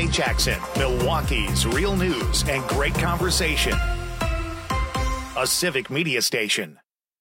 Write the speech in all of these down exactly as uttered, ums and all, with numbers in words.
Jay Jackson, Milwaukee's real news and great conversation. A civic media station.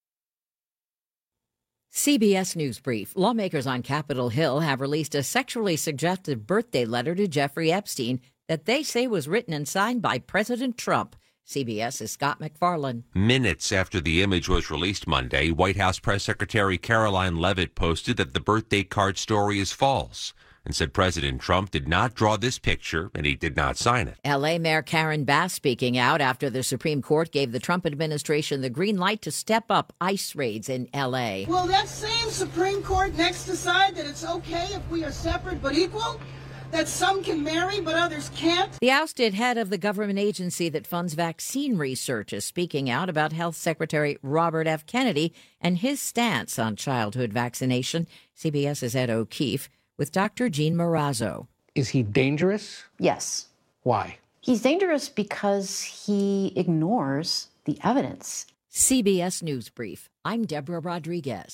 C B S News Brief. Lawmakers on Capitol Hill have released a sexually suggestive birthday letter to Jeffrey Epstein that they say was written and signed by President Trump. CBS's Scott McFarlane. Minutes after the image was released Monday, White House Press Secretary Caroline Leavitt posted that the birthday card story is false and said President Trump did not draw this picture and he did not sign it. L A. Mayor Karen Bass speaking out after the Supreme Court gave the Trump administration the green light to step up ICE raids in L A. Will that same Supreme Court next decide that it's okay if we are separate but equal? That some can marry but others can't? The ousted head of the government agency that funds vaccine research is speaking out about Health Secretary Robert F. Kennedy and his stance on childhood vaccination. CBS's Ed O'Keefe with Doctor Jean Marazzo. Is he dangerous? Yes. Why? He's dangerous because he ignores the evidence. C B S News Brief. I'm Deborah Rodriguez.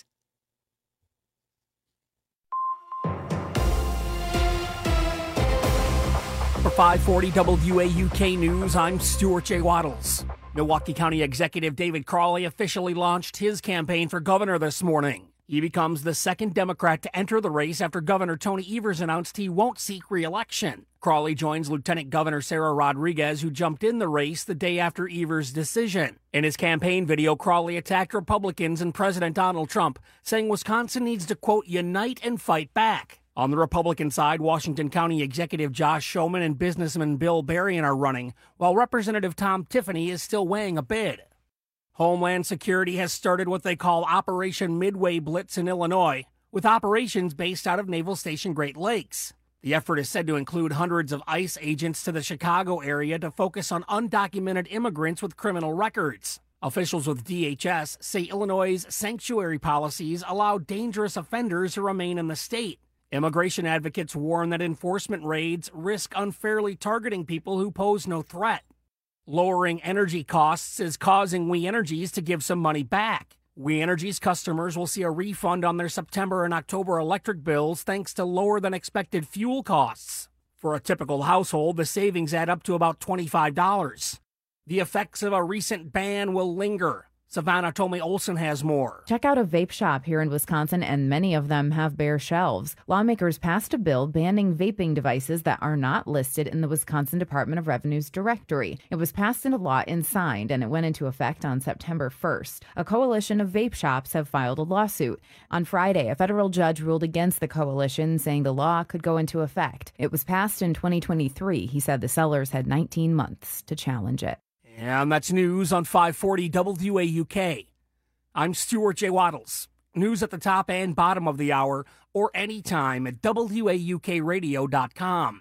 For five forty W A U K News, I'm Stuart J. Waddles. Milwaukee County Executive David Crowley officially launched his campaign for governor this morning. He becomes the second Democrat to enter the race after Governor Tony Evers announced he won't seek re-election. Crowley joins Lieutenant Governor Sarah Rodriguez, who jumped in the race the day after Evers' decision. In his campaign video, Crowley attacked Republicans and President Donald Trump, saying Wisconsin needs to, quote, unite and fight back. On the Republican side, Washington County Executive Josh Schoeman and businessman Bill Berrien are running, while Representative Tom Tiffany is still weighing a bid. Homeland Security has started what they call Operation Midway Blitz in Illinois, with operations based out of Naval Station Great Lakes. The effort is said to include hundreds of ICE agents to the Chicago area to focus on undocumented immigrants with criminal records. Officials with D H S say Illinois' sanctuary policies allow dangerous offenders to remain in the state. Immigration advocates warn that enforcement raids risk unfairly targeting people who pose no threat. Lowering energy costs is causing We Energies to give some money back. We Energies customers will see a refund on their September and October electric bills thanks to lower than expected fuel costs. For a typical household, the savings add up to about twenty-five dollars. The effects of a recent ban will linger. Savannah Tomei Olsen has more. Check out a vape shop here in Wisconsin, and many of them have bare shelves. Lawmakers passed a bill banning vaping devices that are not listed in the Wisconsin Department of Revenue's directory. It was passed into law and signed, and it went into effect on September first. A coalition of vape shops have filed a lawsuit. On Friday, a federal judge ruled against the coalition, saying the law could go into effect. It was passed in twenty twenty-three. He said the sellers had nineteen months to challenge it. And that's news on five forty W A U K. I'm Stuart J. Waddles. News at the top and bottom of the hour or anytime at W A U K radio dot com.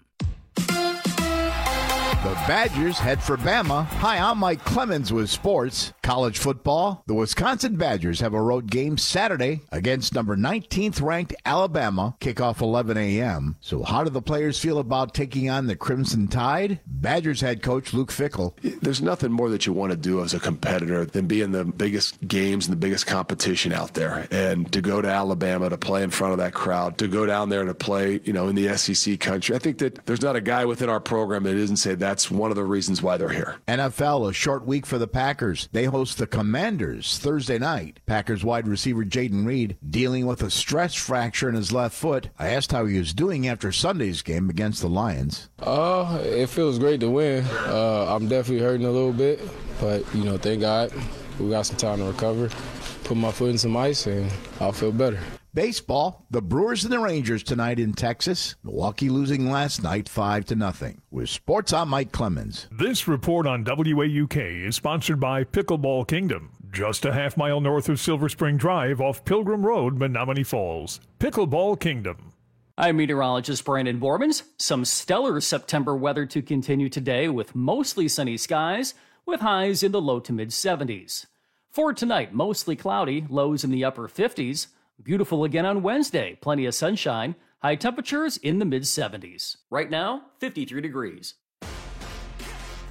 The Badgers head for Bama. Hi, I'm Mike Clemens with sports. College football. The Wisconsin Badgers have a road game Saturday against number nineteenth ranked Alabama. Kickoff eleven a.m. So how do the players feel about taking on the Crimson Tide? Badgers head coach Luke Fickell. There's nothing more that you want to do as a competitor than be in the biggest games and the biggest competition out there. And to go to Alabama to play in front of that crowd, to go down there to play, you know, in the S E C country. I think that there's not a guy within our program that isn't say that's one of the reasons why they're here. N F L, a short week for the Packers. They host the Commanders Thursday night. Packers wide receiver Jaden Reed dealing with a stress fracture in his left foot. I asked how he was doing after Sunday's game against the Lions. Uh, it feels great to win. Uh, I'm definitely hurting a little bit, but, you know, thank God we got some time to recover, put my foot in some ice, and I'll feel better. Baseball, the Brewers and the Rangers tonight in Texas. Milwaukee losing last night five to nothing. With sports, I'm Mike Clemens. This report on W A U K is sponsored by Pickleball Kingdom. Just a half mile north of Silver Spring Drive off Pilgrim Road, Menominee Falls. Pickleball Kingdom. I'm meteorologist Brandon Bormans. Some stellar September weather to continue today with mostly sunny skies with highs in the low to mid seventies. For tonight, mostly cloudy, lows in the upper fifties. Beautiful again on Wednesday, plenty of sunshine, high temperatures in the mid seventies. Right now, fifty-three degrees.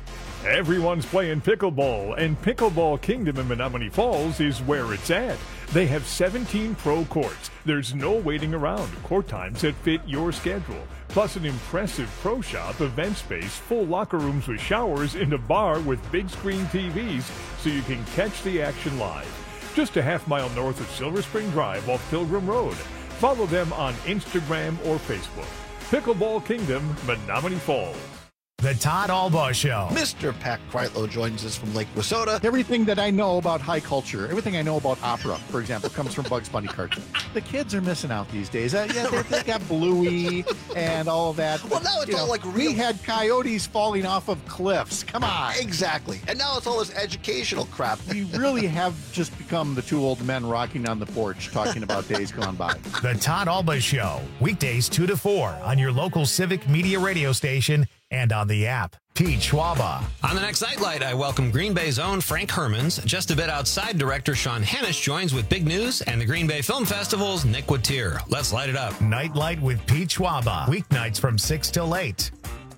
Everyone's playing pickleball, and Pickleball Kingdom in Menominee Falls is where it's at. They have seventeen pro courts. There's no waiting around. Court times that fit your schedule. Plus an impressive pro shop, event space, full locker rooms with showers, and a bar with big screen T Vs so you can catch the action live. Just a half mile north of Silver Spring Drive off Pilgrim Road. Follow them on Instagram or Facebook. Pickleball Kingdom, Menominee Falls. The Todd Albaugh Show. Mister Pat Kreitlow joins us from Lake Wissota. Everything that I know about high culture, everything I know about opera, for example, comes from Bugs Bunny cartoons. The kids are missing out these days. Uh, yeah, they, they got Bluey and all of that. Well, now it's you all know, like real. We had coyotes falling off of cliffs. Come on. Exactly. And now it's all this educational crap. We really have just become the two old men rocking on the porch talking about days gone by. The Todd Albaugh Show. Weekdays two to four on your local Civic Media radio station and on the app. Pete Schwaba. On the next Nightlight, I welcome Green Bay's own Frank Hermans. Just a bit outside, director Sean Hennish joins with big news, and the Green Bay Film Festival's Nick Watier. Let's light it up. Nightlight with Pete Schwaba. Weeknights from six till eight.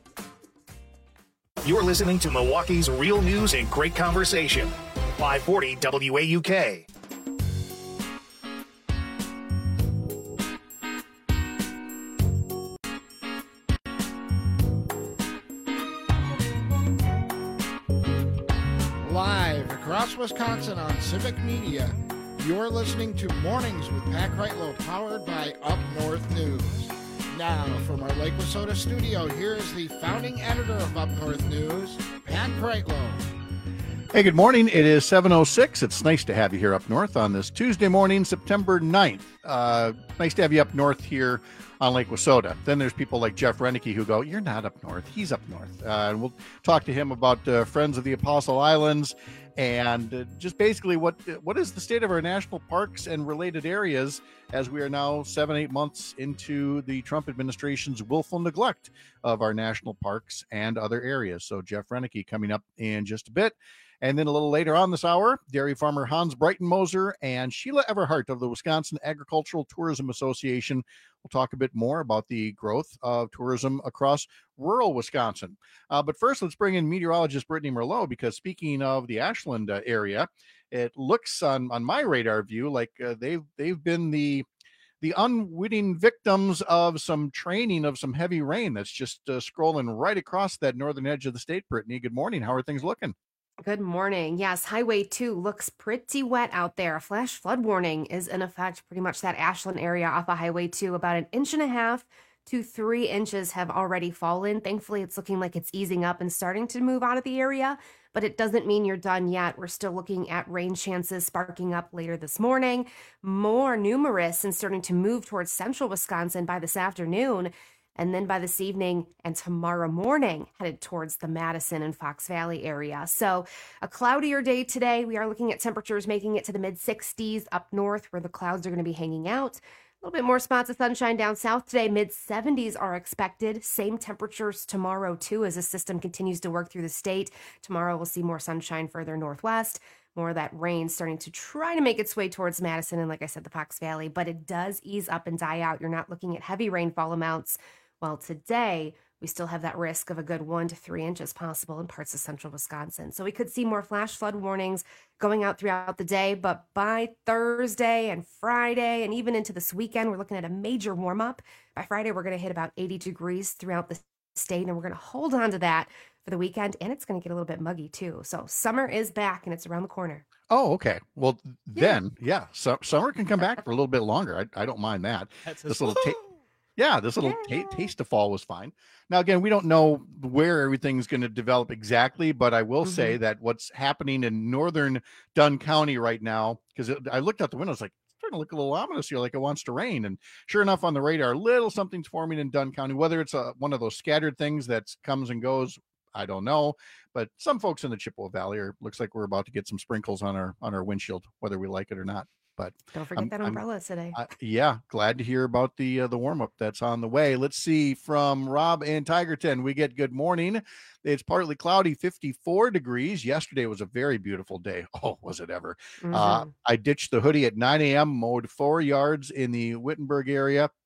You're listening to Milwaukee's real news and great conversation. five forty W A U K. Live across Wisconsin on Civic Media, you're listening to Mornings with Pat Kreitlow, powered by Up North News. Now, from our Lake Wissota studio, here is the founding editor of Up North News, Pat Kreitlow. Hey, good morning. It is seven oh six. It's nice to have you here up north on this Tuesday morning, September ninth. Uh, nice to have you up north here on Lake Wissota. Then there's people like Jeff Renicky who go, you're not up north. He's up north. Uh, and we'll talk to him about uh, Friends of the Apostle Islands and uh, just basically what what is the state of our national parks and related areas as we are now seven, eight months into the Trump administration's willful neglect of our national parks and other areas. So Jeff Renicky coming up in just a bit. And then a little later on this hour, dairy farmer Hans Breitenmoser and Sheila Everhart of the Wisconsin Agricultural Tourism Association will talk a bit more about the growth of tourism across rural Wisconsin. Uh, but first, let's bring in meteorologist Brittany Merlot, because speaking of the Ashland uh, area, it looks on, on my radar view like uh, they've they've been the the unwitting victims of some training of some heavy rain that's just uh, scrolling right across that northern edge of the state. Brittany, good morning. How are things looking? Good morning. Yes, Highway two looks pretty wet out there. A flash flood warning is in effect. Pretty much that Ashland area off of Highway two, about an inch and a half to three inches have already fallen. Thankfully, it's looking like it's easing up and starting to move out of the area, but it doesn't mean you're done yet. We're still looking at rain chances sparking up later this morning, more numerous and starting to move towards central Wisconsin by this afternoon. And then by this evening and tomorrow morning, headed towards the Madison and Fox Valley area. So a cloudier day today. We are looking at temperatures making it to the mid sixties up north where the clouds are going to be hanging out. A little bit more spots of sunshine down south today. mid seventies are expected. Same temperatures tomorrow, too, as the system continues to work through the state. Tomorrow we'll see more sunshine further northwest. More of that rain starting to try to make its way towards Madison and, like I said, the Fox Valley. But it does ease up and die out. You're not looking at heavy rainfall amounts. Well, today, we still have that risk of a good one to three inches possible in parts of central Wisconsin. So we could see more flash flood warnings going out throughout the day. But by Thursday and Friday and even into this weekend, we're looking at a major warm up. By Friday, we're going to hit about eighty degrees throughout the state, and we're going to hold on to that for the weekend. And it's going to get a little bit muggy, too. So summer is back, and it's around the corner. Oh, okay. Well, then, yeah, so, summer can come back for a little bit longer. I, I don't mind that. That's this little ta- Yeah, this little yeah. t- taste of fall was fine. Now, again, we don't know where everything's going to develop exactly, but I will mm-hmm. say that what's happening in northern Dunn County right now, because I looked out the window, it's like, it's starting to look a little ominous here, like it wants to rain. And sure enough, on the radar, a little something's forming in Dunn County. Whether it's a, one of those scattered things that comes and goes, I don't know. But some folks in the Chippewa Valley are, looks like we're about to get some sprinkles on our on our windshield, whether we like it or not. But don't forget I'm, that umbrella I'm, today. Uh, yeah, glad to hear about the uh, the warm up that's on the way. Let's see from Rob in Tigerton. We get good morning. It's partly cloudy, fifty-four degrees. Yesterday was a very beautiful day. Oh, was it ever? Mm-hmm. Uh, I ditched the hoodie at nine a.m., mowed four yards in the Wittenberg area.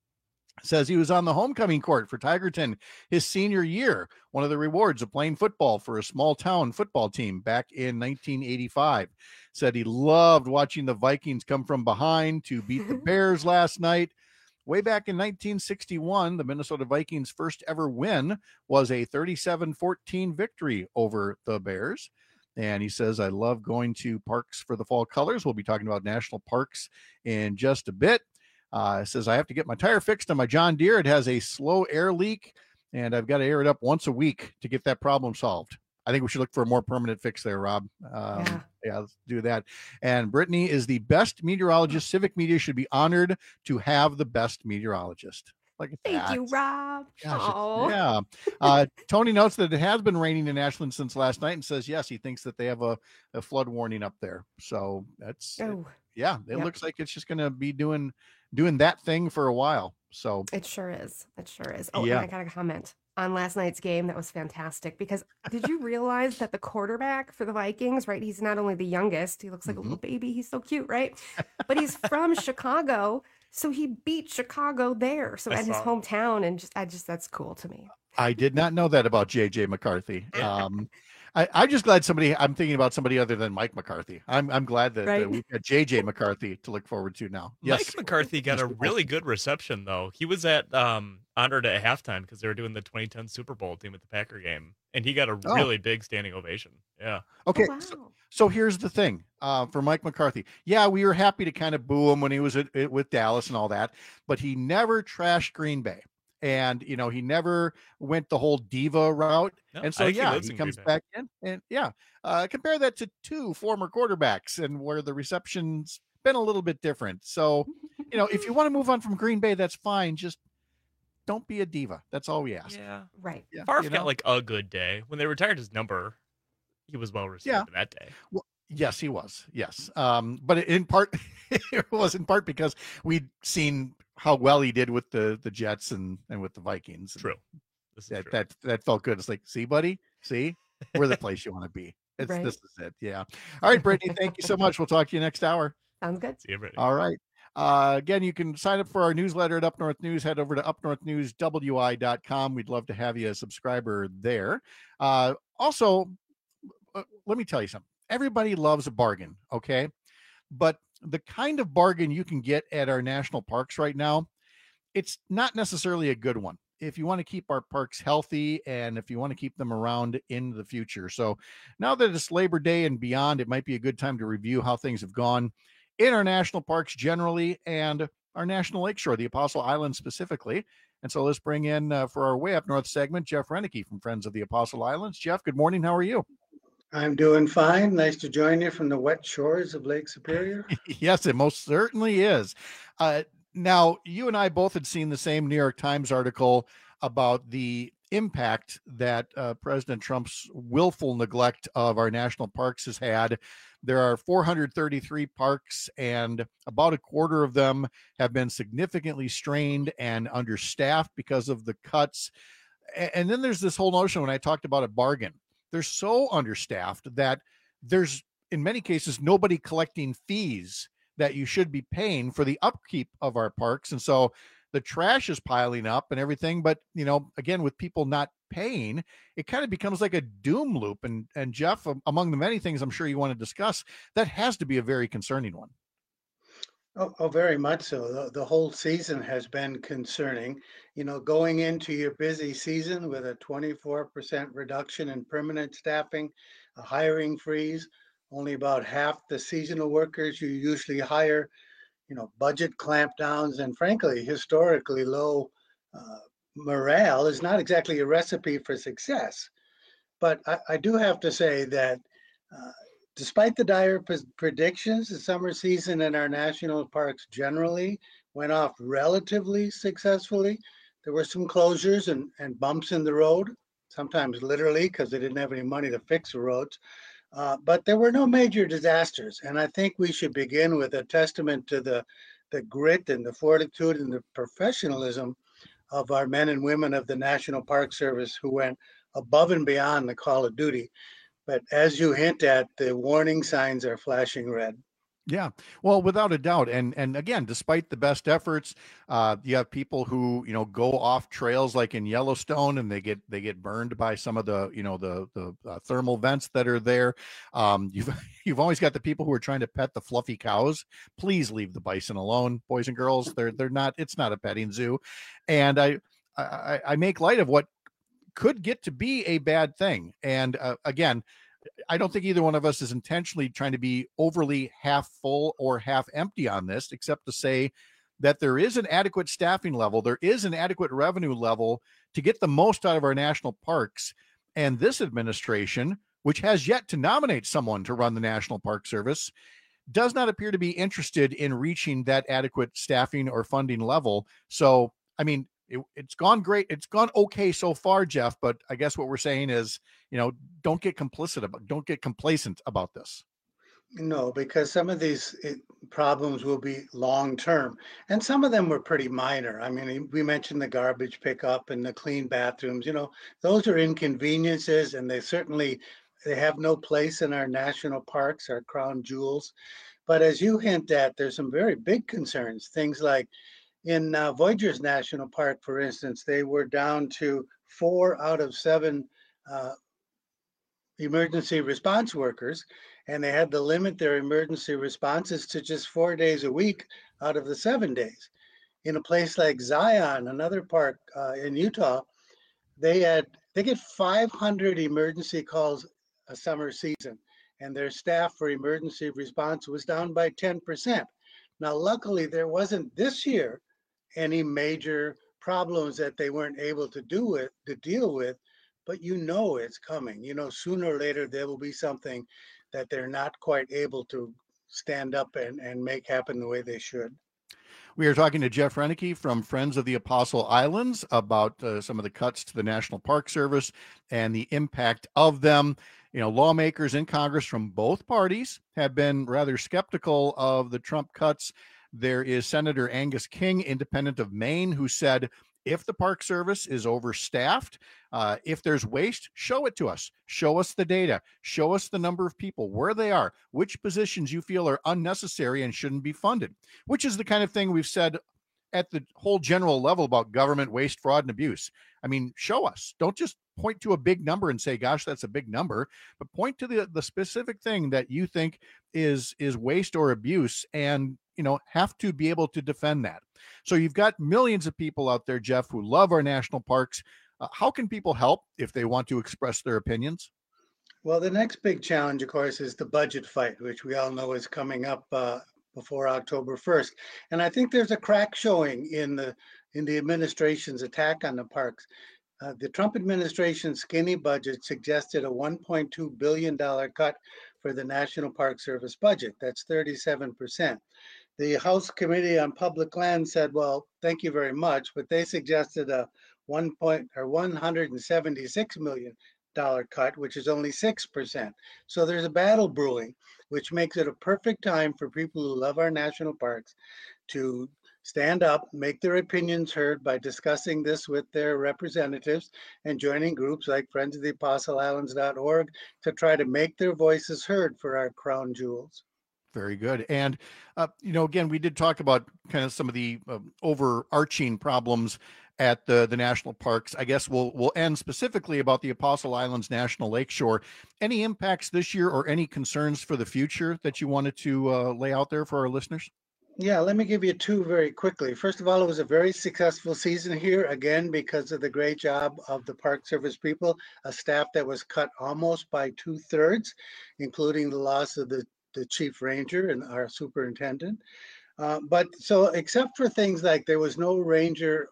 says he was on the homecoming court for Tigerton his senior year, one of the rewards of playing football for a small town football team back in nineteen eighty-five. Said he loved watching the Vikings come from behind to beat the Bears last night. Way back in nineteen sixty-one, the Minnesota Vikings' first ever win was a thirty-seven fourteen victory over the Bears. And he says, I love going to parks for the fall colors. We'll be talking about national parks in just a bit. Uh, says, I have to get my tire fixed on my John Deere. It has a slow air leak, and I've got to air it up once a week to get that problem solved. I think we should look for a more permanent fix there, Rob. Um, yeah. yeah, let's do that. And Brittany is the best meteorologist. Civic Media should be honored to have the best meteorologist. Like Thank that. you, Rob. Gosh, yeah. Uh, Tony notes that it has been raining in Ashland since last night and says, yes, he thinks that they have a, a flood warning up there. So that's, oh. yeah, it Yep. looks like it's just going to be doing doing that thing for a while. So It sure is. It sure is. Oh, Yeah. and I got a comment on last night's game. That was fantastic because did you realize that the quarterback for the Vikings, right? He's not only the youngest, he looks like Mhm. a little baby. He's so cute, right? But he's from Chicago. So he beat Chicago there. So I at his saw. hometown. And just, I just, that's cool to me. I did not know that about J J McCarthy. Um, I, I'm just glad somebody, I'm thinking about somebody other than Mike McCarthy. I'm I'm glad that, Right. that we've got J J McCarthy to look forward to now. Yes. Mike McCarthy got a really good reception, though. He was at um, honored at halftime because they were doing the twenty ten Super Bowl team at the Packer game, and he got a Oh. really big standing ovation. Yeah. Okay, so, so here's the thing uh, for Mike McCarthy. Yeah, we were happy to kind of boo him when he was at, at- with Dallas and all that, but he never trashed Green Bay. And, you know, he never went the whole diva route. No, and so, I think he yeah, lives he in comes Green Bay. back in. And, yeah, uh, compare that to two former quarterbacks and where the reception's been a little bit different. So, you know, if you want to move on from Green Bay, that's fine. Just don't be a diva. That's all we ask. Yeah. Right. Yeah, Favre you got know? like a good day when they retired his number. He was well received Yeah. that day. Well, yes, he was. Yes. Um, but in part, it was in part because we'd seen how well he did with the, the Jets and, and with the Vikings. True. This is That, true. that, that felt good. It's like, see, buddy, see, we're the place you want to be. It's, Right. This is it. Yeah. All right, Brittany, thank you so much. We'll talk to you next hour. Sounds good. See you, Brittany. All right. Uh, again, you can sign up for our newsletter at Up North News. Head over to up north news w i dot com. We'd love to have you a subscriber there. Uh, also, uh, let me tell you something. Everybody loves a bargain, okay? But the kind of bargain you can get at our national parks right now, it's not necessarily a good one if you want to keep our parks healthy and if you want to keep them around in the future. So now that it's Labor Day and beyond, it might be a good time to review how things have gone in our national parks generally and our National Lakeshore, the Apostle Islands specifically. And so let's bring in uh, for our Way Up North segment, Jeff Renicky from Friends of the Apostle Islands. Jeff, good morning. How are you? I'm doing fine. Nice to join you from the wet shores of Lake Superior. Yes, it most certainly is. Uh, now, you and I both had seen the same New York Times article about the impact that uh, President Trump's willful neglect of our national parks has had. There are four hundred thirty-three parks, and about a quarter of them have been significantly strained and understaffed because of the cuts. A- And then there's this whole notion when I talked about a bargain. They're so understaffed that there's, in many cases, nobody collecting fees that you should be paying for the upkeep of our parks. And so the trash is piling up and everything. But, you know, again, with people not paying, it kind of becomes like a doom loop. And, and Jeff, um, among the many things I'm sure you want to discuss, that has to be a very concerning one. Oh, oh, very much so. The, the whole season has been concerning. You know, going into your busy season with a twenty-four percent reduction in permanent staffing, a hiring freeze, only about half the seasonal workers you usually hire, you know, budget clampdowns, and frankly, historically low uh, morale is not exactly a recipe for success. But I, I do have to say that uh, despite the dire pres- predictions, the summer season in our national parks generally went off relatively successfully. There were some closures and, and bumps in the road, sometimes literally because they didn't have any money to fix the roads. Uh, but there were no major disasters. And I think we should begin with a testament to the, the grit and the fortitude and the professionalism of our men and women of the National Park Service who went above and beyond the call of duty. But as you hint at, the warning signs are flashing red. Yeah, well, without a doubt, and and again, despite the best efforts, uh, you have people who you know go off trails like in Yellowstone, and they get they get burned by some of the you know the the uh, thermal vents that are there. Um, you've you've always got the people who are trying to pet the fluffy cows. Please leave the bison alone, boys and girls. They're they're not. It's not a petting zoo, and I I, I make light of what could get to be a bad thing. And uh, again, I don't think either one of us is intentionally trying to be overly half full or half empty on this, except to say that there is an adequate staffing level. There is an adequate revenue level to get the most out of our national parks. And this administration, which has yet to nominate someone to run the National Park Service, does not appear to be interested in reaching that adequate staffing or funding level. So, I mean, It, it's gone great. It's gone okay so far, Jeff. But I guess what we're saying is, you know, don't get complicit about, don't get complacent about this. No, because some of these it, problems will be long term, and some of them were pretty minor. I mean, we mentioned the garbage pickup and the clean bathrooms. You know, those are inconveniences, and they certainly they have no place in our national parks, our crown jewels. But as you hint at, there's some very big concerns. Things like in uh, Voyageurs National Park, for instance, they were down to four out of seven uh, emergency response workers, and they had to limit their emergency responses to just four days a week out of the seven days. In a place like Zion, another park uh, in Utah, they had they get five hundred emergency calls a summer season, and their staff for emergency response was down by ten percent. Now, luckily, there wasn't this year any major problems that they weren't able to do with to deal with, but you know it's coming. You know, sooner or later there will be something that they're not quite able to stand up and, and make happen the way they should. We are talking to Jeff Renicky from Friends of the Apostle Islands about uh, some of the cuts to the National Park Service and the impact of them. You know, lawmakers in Congress from both parties have been rather skeptical of the Trump cuts. There is Senator Angus King, independent of Maine, who said, if the Park Service is overstaffed, uh, if there's waste, show it to us. Show us the data. Show us the number of people, where they are, which positions you feel are unnecessary and shouldn't be funded, which is the kind of thing we've said at the whole general level about government waste, fraud, and abuse. I mean, show us. Don't just point to a big number and say, gosh, that's a big number, but point to the, the specific thing that you think is, is waste or abuse, and, you know, have to be able to defend that. So you've got millions of people out there, Jeff, who love our national parks. Uh, how can people help if they want to express their opinions? Well, the next big challenge, of course, is the budget fight, which we all know is coming up uh, before October first. And I think there's a crack showing in the in the administration's attack on the parks. Uh, the Trump administration's skinny budget suggested a one point two billion dollars cut for the National Park Service budget. That's thirty-seven percent. The House Committee on Public Land said, well, thank you very much, but they suggested a one point or one hundred seventy-six million dollars cut, which is only six percent. So there's a battle brewing, which makes it a perfect time for people who love our national parks to stand up, make their opinions heard by discussing this with their representatives and joining groups like friends of the apostle islands dot org to try to make their voices heard for our crown jewels. Very good. And, uh, you know, again, we did talk about kind of some of the uh, overarching problems at the, the national parks. I guess we'll we'll end specifically about the Apostle Islands National Lakeshore. Any impacts this year or any concerns for the future that you wanted to uh, lay out there for our listeners? Yeah, let me give you two very quickly. First of all, it was a very successful season here, again, because of the great job of the Park Service people, a staff that was cut almost by two thirds, including the loss of the, the chief ranger and our superintendent. Uh, but so except for things like there was no ranger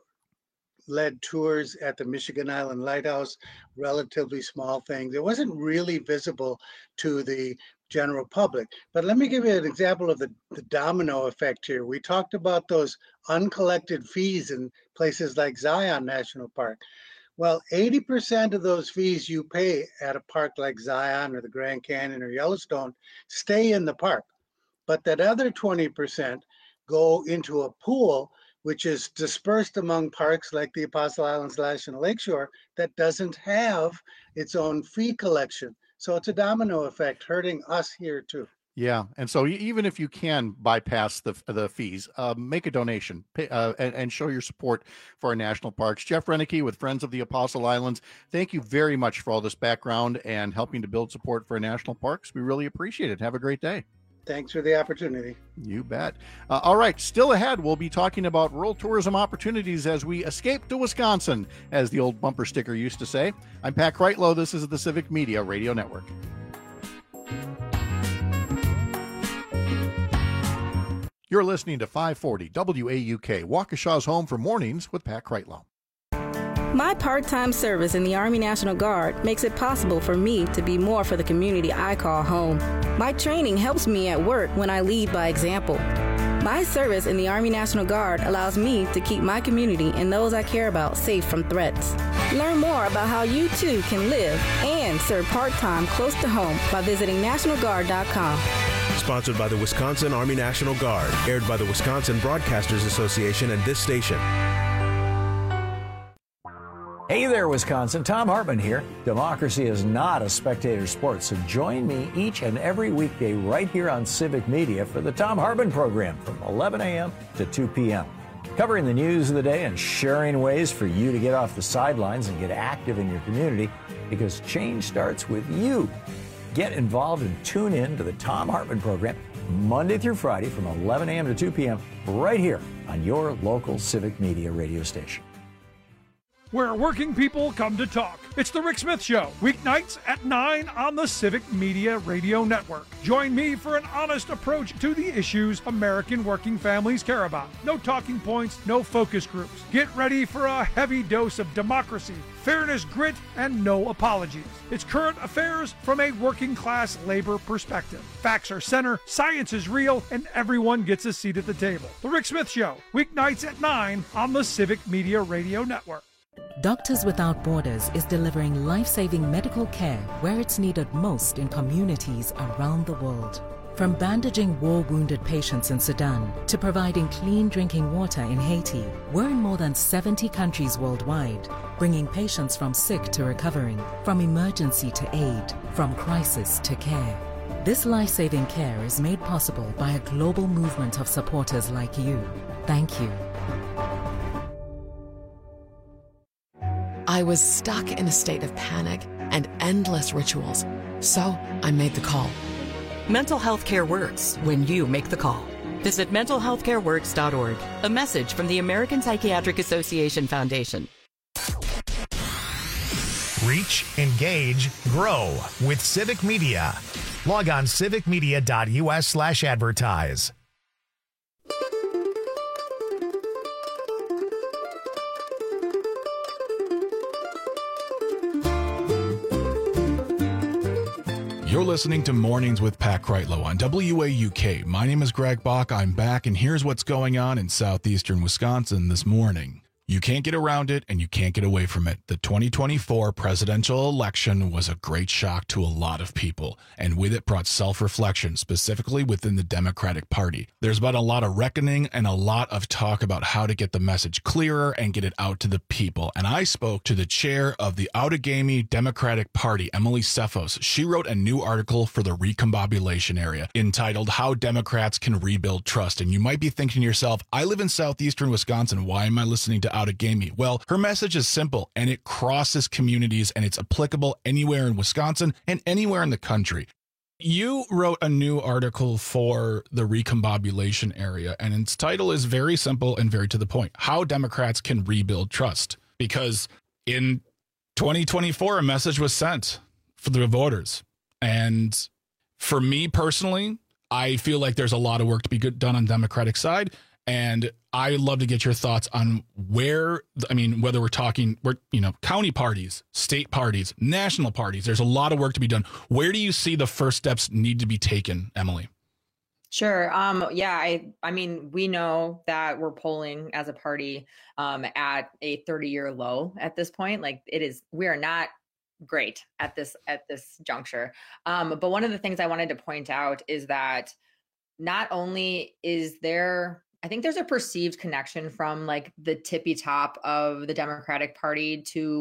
led tours at the Michigan Island Lighthouse, relatively small things. It wasn't really visible to the general public. But let me give you an example of the, the domino effect here. We talked about those uncollected fees in places like Zion National Park. Well, eighty percent of those fees you pay at a park like Zion or the Grand Canyon or Yellowstone stay in the park. But that other twenty percent go into a pool which is dispersed among parks like the Apostle Islands National Lakeshore that doesn't have its own fee collection. So it's a domino effect hurting us here too. Yeah, and so even if you can bypass the the fees, uh, make a donation pay, uh, and, and show your support for our national parks. Jeff Renicky with Friends of the Apostle Islands, thank you very much for all this background and helping to build support for our national parks. We really appreciate it. Have a great day. Thanks for the opportunity. You bet. Uh, all right, still ahead, we'll be talking about rural tourism opportunities as we escape to Wisconsin, as the old bumper sticker used to say. I'm Pat Kreitlow. This is the Civic Media Radio Network. You're listening to five forty W A U K, Waukesha's home for mornings with Pat Kreitlow. My part-time service in the Army National Guard makes it possible for me to be more for the community I call home. My training helps me at work when I lead by example. My service in the Army National Guard allows me to keep my community and those I care about safe from threats. Learn more about how you too can live and serve part-time close to home by visiting national guard dot com. Sponsored by the Wisconsin Army National Guard, aired by the Wisconsin Broadcasters Association and this station. Hey there, Wisconsin. Tom Hartman here. Democracy is not a spectator sport, so join me each and every weekday right here on Civic Media for the Tom Hartman program from eleven a.m. to two p.m. Covering the news of the day and sharing ways for you to get off the sidelines and get active in your community, because change starts with you. Get involved and tune in to the Tom Hartman program Monday through Friday from eleven a.m. to two p.m. right here on your local Civic Media radio station. Where working people come to talk. It's the Rick Smith Show, weeknights at nine on the Civic Media Radio Network. Join me for an honest approach to the issues American working families care about. No talking points, no focus groups. Get ready for a heavy dose of democracy, fairness, grit, and no apologies. It's current affairs from a working class labor perspective. Facts are center, science is real, and everyone gets a seat at the table. The Rick Smith Show, weeknights at nine on the Civic Media Radio Network. Doctors Without Borders is delivering life-saving medical care where it's needed most in communities around the world. From bandaging war-wounded patients in Sudan to providing clean drinking water in Haiti, we're in more than seventy countries worldwide, bringing patients from sick to recovering, from emergency to aid, from crisis to care. This life-saving care is made possible by a global movement of supporters like you. Thank you. I was stuck in a state of panic and endless rituals, so I made the call. Mental health care works when you make the call. Visit mental health care works dot org. A message from the American Psychiatric Association Foundation. Reach, engage, grow with Civic Media. Log on civic media dot u s slash advertise. You're listening to Mornings with Pat Kreitlow on W A U K. My name is Greg Bach. I'm back, and here's what's going on in southeastern Wisconsin this morning. You can't get around it, and you can't get away from it. The twenty twenty-four presidential election was a great shock to a lot of people, and with it brought self-reflection, specifically within the Democratic Party. There's been a lot of reckoning and a lot of talk about how to get the message clearer and get it out to the people. And I spoke to the chair of the Outagamie Democratic Party, Emily Cephos. She wrote a new article for the Recombobulation area entitled How Democrats Can Rebuild Trust. And you might be thinking to yourself, I live in southeastern Wisconsin. Why am I listening to Outagamie? Well, her message is simple, and it crosses communities, and it's applicable anywhere in Wisconsin and anywhere in the country. You wrote a new article for the Recombobulation area, and its title is very simple and very to the point: How Democrats Can Rebuild Trust. Because in twenty twenty-four, a message was sent for the voters. And for me personally, I feel like there's a lot of work to be good, done on the Democratic side. And I'd love to get your thoughts on where, I mean, whether we're talking, we're, you know, county parties, state parties, national parties, there's a lot of work to be done. Where do you see the first steps need to be taken, Emily? Sure. Um, yeah, I, I mean, we know that we're polling as a party um, at a thirty year low at this point. Like it is, we are not great at this, at this juncture. Um, but one of the things I wanted to point out is that not only is there, I think there's a perceived connection from like the tippy top of the Democratic Party to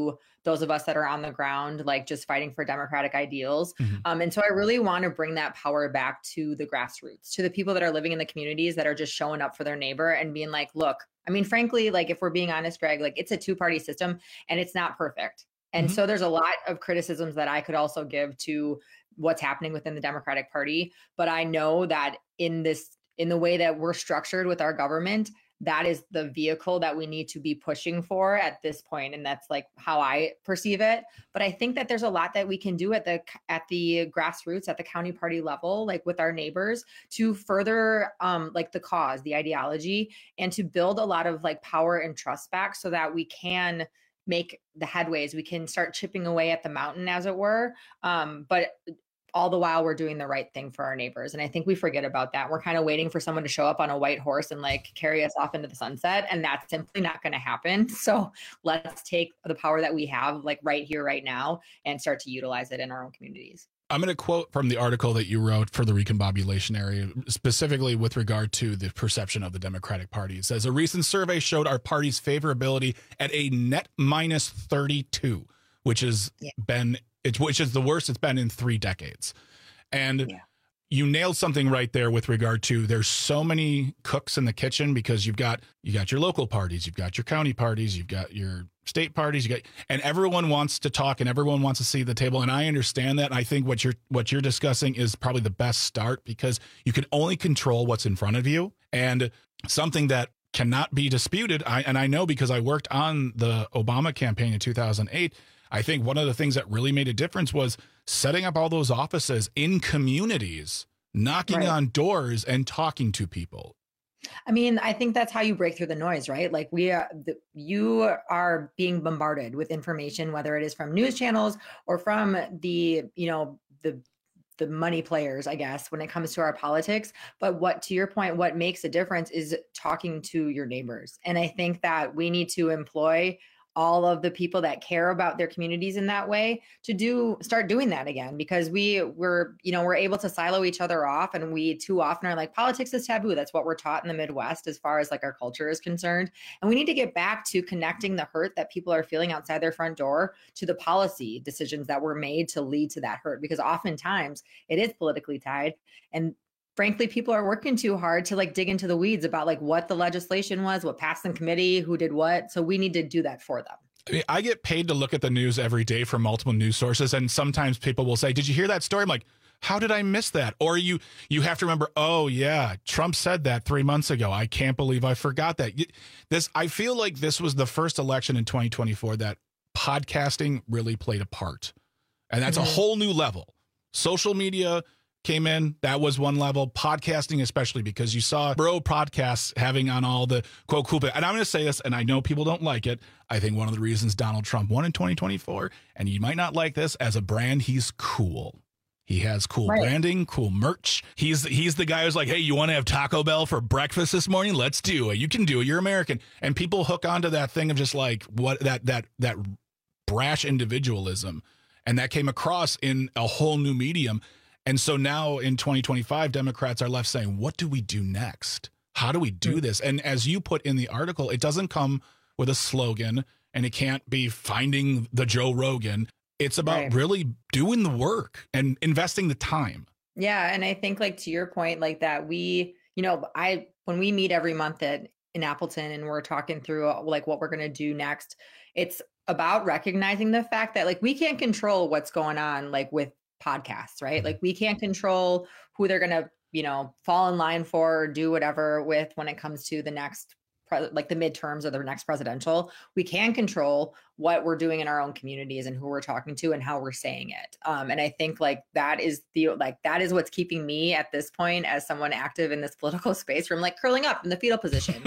those of us that are on the ground, like just fighting for democratic ideals. Mm-hmm. Um, and so I really want to bring that power back to the grassroots, to the people that are living in the communities that are just showing up for their neighbor and being like, look, I mean, frankly, like if we're being honest, Greg, like it's a two-party system and it's not perfect. And Mm-hmm. so there's a lot of criticisms that I could also give to what's happening within the Democratic Party. But I know that in this, in the way that we're structured with our government, that is the vehicle that we need to be pushing for at this point. And that's like how I perceive it. But I think that there's a lot that we can do at the at the grassroots, at the county party level, like with our neighbors, to further um, like the cause, the ideology, and to build a lot of like power and trust back so that we can make the headways. We can start chipping away at the mountain, as it were. Um, but all the while we're doing the right thing for our neighbors. And I think we forget about that. We're kind of waiting for someone to show up on a white horse and like carry us off into the sunset. And that's simply not going to happen. So let's take the power that we have like right here, right now, and start to utilize it in our own communities. I'm going to quote from the article that you wrote for the Recombobulation area, specifically with regard to the perception of the Democratic Party. It says, a recent survey showed our party's favorability at a net minus thirty-two, which has yeah. been, it's, which is the worst it's been in three decades. And yeah. you nailed something right there with regard to there's so many cooks in the kitchen, because you've got, you got your local parties, you've got your county parties, you've got your state parties, you got, and everyone wants to talk and everyone wants to see the table. And I understand that. And I think what you're, what you're discussing is probably the best start, because you can only control what's in front of you. And something that cannot be disputed. I, and I know because I worked on the Obama campaign in two thousand eight, I think one of the things that really made a difference was setting up all those offices in communities, knocking right. on doors and talking to people. I mean, I think that's how you break through the noise, right? Like we are, the, you are being bombarded with information, whether it is from news channels or from the, you know, the, the money players, I guess, when it comes to our politics. But what, to your point, what makes a difference is talking to your neighbors. And I think that we need to employ all of the people that care about their communities in that way to do start doing that again, because we we're, you know, we're able to silo each other off, and we too often are like, politics is taboo. That's what we're taught in the Midwest as far as like our culture is concerned. And we need to get back to connecting the hurt that people are feeling outside their front door to the policy decisions that were made to lead to that hurt, because oftentimes it is politically tied. And frankly, people are working too hard to like dig into the weeds about like what the legislation was, what passed in committee, who did what. So we need to do that for them. I mean, I get paid to look at the news every day from multiple news sources. And sometimes people will say, did you hear that story? I'm like, how did I miss that? Or you, you have to remember, oh yeah, Trump said that three months ago. I can't believe I forgot that. This, I feel like this was the first election in twenty twenty-four that podcasting really played a part. And that's mm-hmm. a whole new level. Social media came in, that was one level. Podcasting, especially because you saw bro podcasts having on all the quote cool. And I'm going to say this, and I know people don't like it. I think one of the reasons Donald Trump won in twenty twenty-four, and you might not like this, as a brand, he's cool. He has cool right. branding, cool merch. He's he's the guy who's like, hey, you want to have Taco Bell for breakfast this morning? Let's do it. You can do it. You're American. And people hook onto that thing of just like what that that that brash individualism. And that came across in a whole new medium. And so now in twenty twenty-five, Democrats are left saying, what do we do next? How do we do mm-hmm. this? And as you put in the article, it doesn't come with a slogan, and it can't be finding the Joe Rogan. It's about right. really doing the work and investing the time. Yeah. And I think like to your point, like that we, you know, I, when we meet every month at in Appleton and we're talking through like what we're going to do next, it's about recognizing the fact that like we can't control what's going on like with podcasts, right? Like we can't control who they're going to, you know, fall in line for or do whatever with when it comes to the next like the midterms or the next presidential. We can control what we're doing in our own communities and who we're talking to and how we're saying it. Um, and I think like that is the, like, that is what's keeping me at this point as someone active in this political space from like curling up in the fetal position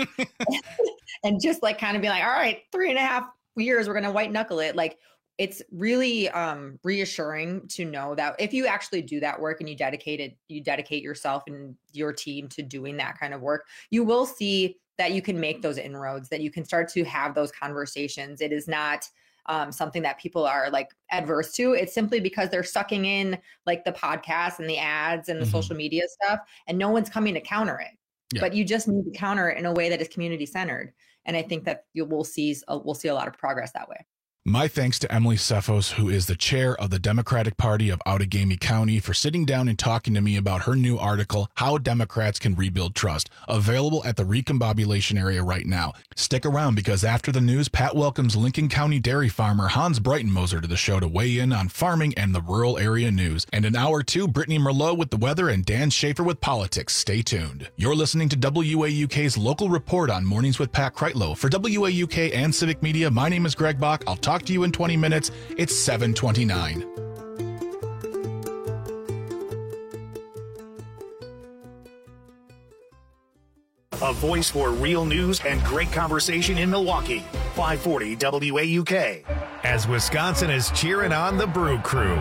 and just like kind of being like, all right, three and a half years, we're going to white knuckle it. Like it's really um, reassuring to know that if you actually do that work and you dedicate it, you dedicate yourself and your team to doing that kind of work, you will see that you can make those inroads, that you can start to have those conversations. It is not um, something that people are like adverse to. It's simply because they're sucking in like the podcasts and the ads and the mm-hmm. social media stuff, and no one's coming to counter it. Yeah. But you just need to counter it in a way that is community centered. And I think that you will see, uh, we'll see a lot of progress that way. My thanks to Emily Cephos, who is the chair of the Democratic Party of Outagamie County, for sitting down and talking to me about her new article, How Democrats Can Rebuild Trust, available at the Recombobulation area right now. Stick around, because after the news, Pat welcomes Lincoln County dairy farmer Hans Breitenmoser to the show to weigh in on farming and the rural area news. And in hour two, Brittany Merlot with the weather and Dan Schaefer with politics. Stay tuned. You're listening to W A U K's local report on Mornings with Pat Kreitlow. For W A U K and Civic Media, my name is Greg Bach. I'll talk to you in twenty minutes. It's seven twenty-nine. A voice for real news and great conversation in Milwaukee. five forty W A U K. As Wisconsin is cheering on the Brew Crew.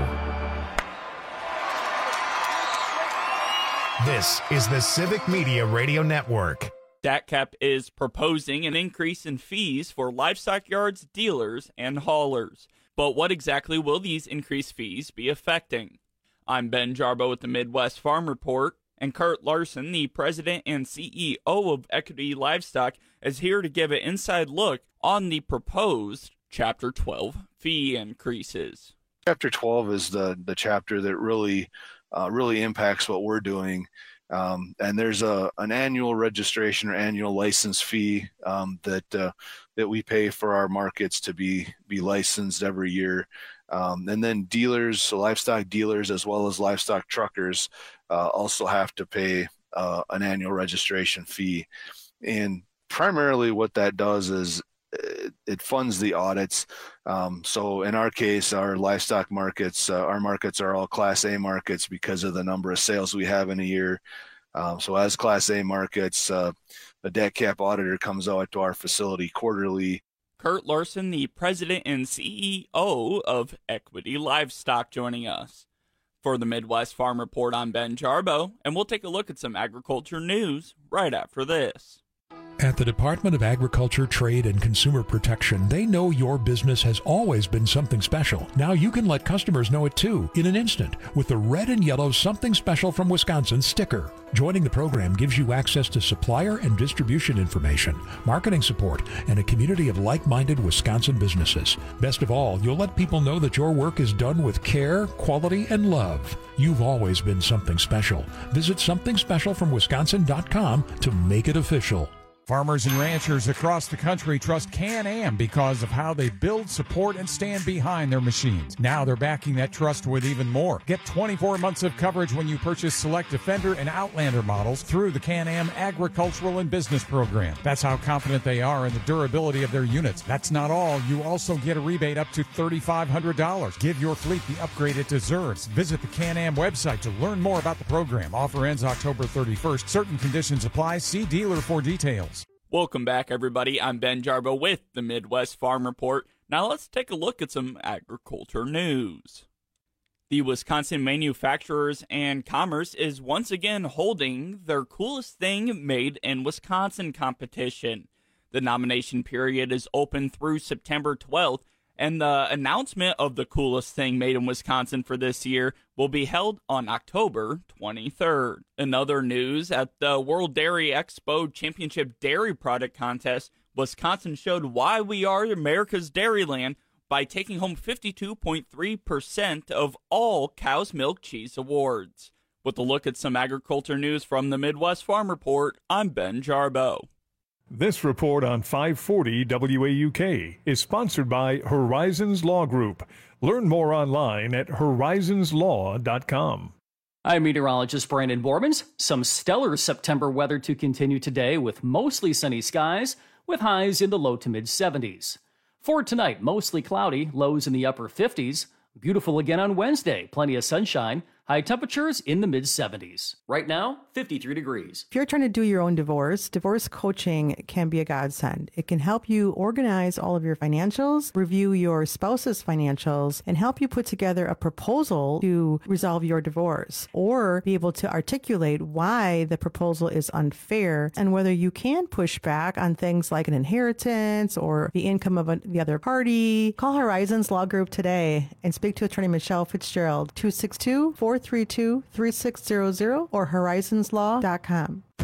This is the Civic Media Radio Network. DATCAP is proposing an increase in fees for livestock yards, dealers, and haulers. But what exactly will these increased fees be affecting? I'm Ben Jarbo with the Midwest Farm Report, and Kurt Larson, the president and C E O of Equity Livestock, is here to give an inside look on the proposed Chapter twelve fee increases. Chapter twelve is the, the chapter that really, uh, really impacts what we're doing. Um, and there's a an annual registration or annual license fee um, that uh, that we pay for our markets to be be licensed every year. Um, and then dealers, so livestock dealers, as well as livestock truckers, uh, also have to pay uh, an annual registration fee. And primarily what that does is it, it funds the audits. Um, so in our case, our livestock markets, uh, our markets are all Class A markets because of the number of sales we have in a year. Um, so as Class A markets, uh, the DATCAP auditor comes out to our facility quarterly. Kurt Larson, the president and C E O of Equity Livestock, joining us. For the Midwest Farm Report, I'm Ben Jarbo, and we'll take a look at some agriculture news right after this. At the Department of Agriculture, Trade, and Consumer Protection, they know your business has always been something special. Now you can let customers know it too, in an instant, with the red and yellow Something Special from Wisconsin sticker. Joining the program gives you access to supplier and distribution information, marketing support, and a community of like-minded Wisconsin businesses. Best of all, you'll let people know that your work is done with care, quality, and love. You've always been something special. Visit something special from wisconsin dot com to make it official. Farmers and ranchers across the country trust Can-Am because of how they build, support, and stand behind their machines. Now they're backing that trust with even more. Get twenty-four months of coverage when you purchase select Defender and Outlander models through the Can-Am Agricultural and Business Program. That's how confident they are in the durability of their units. That's not all. You also get a rebate up to three thousand five hundred dollars. Give your fleet the upgrade it deserves. Visit the Can-Am website to learn more about the program. Offer ends October thirty-first. Certain conditions apply. See dealer for details. Welcome back, everybody. I'm Ben Jarbo with the Midwest Farm Report. Now let's take a look at some agriculture news. The Wisconsin Manufacturers and Commerce is once again holding their Coolest Thing Made in Wisconsin competition. The nomination period is open through September twelfth, and the announcement of the Coolest Thing Made in Wisconsin for this year will be held on October twenty-third. In other news, at the World Dairy Expo Championship Dairy Product Contest, Wisconsin showed why we are America's Dairyland by taking home fifty-two point three percent of all Cow's Milk Cheese awards. With a look at some agriculture news from the Midwest Farm Report, I'm Ben Jarbo. This report on five forty W A U K is sponsored by Horizons Law Group. Learn more online at horizons law dot com. I'm meteorologist Brandon Bormans. Some stellar September weather to continue today with mostly sunny skies with highs in the low to mid seventies. For tonight, mostly cloudy, lows in the upper fifties. Beautiful again on Wednesday, plenty of sunshine. High temperatures in the mid seventies. Right now, fifty-three degrees. If you're trying to do your own divorce, divorce coaching can be a godsend. It can help you organize all of your financials, review your spouse's financials, and help you put together a proposal to resolve your divorce, or be able to articulate why the proposal is unfair and whether you can push back on things like an inheritance or the income of a, the other party. Call Horizons Law Group today and speak to attorney Michelle Fitzgerald, two six two, four three two, three six zero zero or horizons law dot com.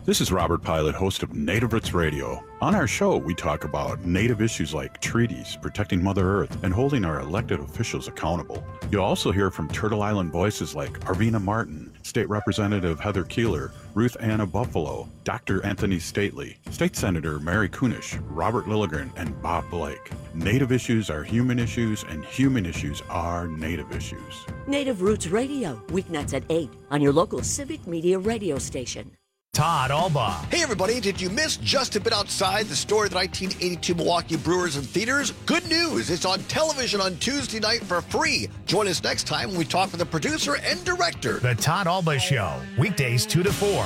This is Robert Pilot, host of Native Roots Radio. On our show, we talk about Native issues like treaties, protecting Mother Earth, and holding our elected officials accountable. You'll also hear from Turtle Island voices like Arvina Martin, State Representative Heather Keeler, Ruth Anna Buffalo, Doctor Anthony Stately, State Senator Mary Kunish, Robert Lilligren, and Bob Blake. Native issues are human issues, and human issues are Native issues. Native Roots Radio, weeknights at eight on your local Civic Media radio station. Todd Albaugh. Hey everybody, did you miss Just a Bit Outside, the story of the nineteen eighty-two Milwaukee Brewers in theaters? Good news, it's on television on Tuesday night for free. Join us next time when we talk with the producer and director. The Todd Albaugh Show, weekdays two to four.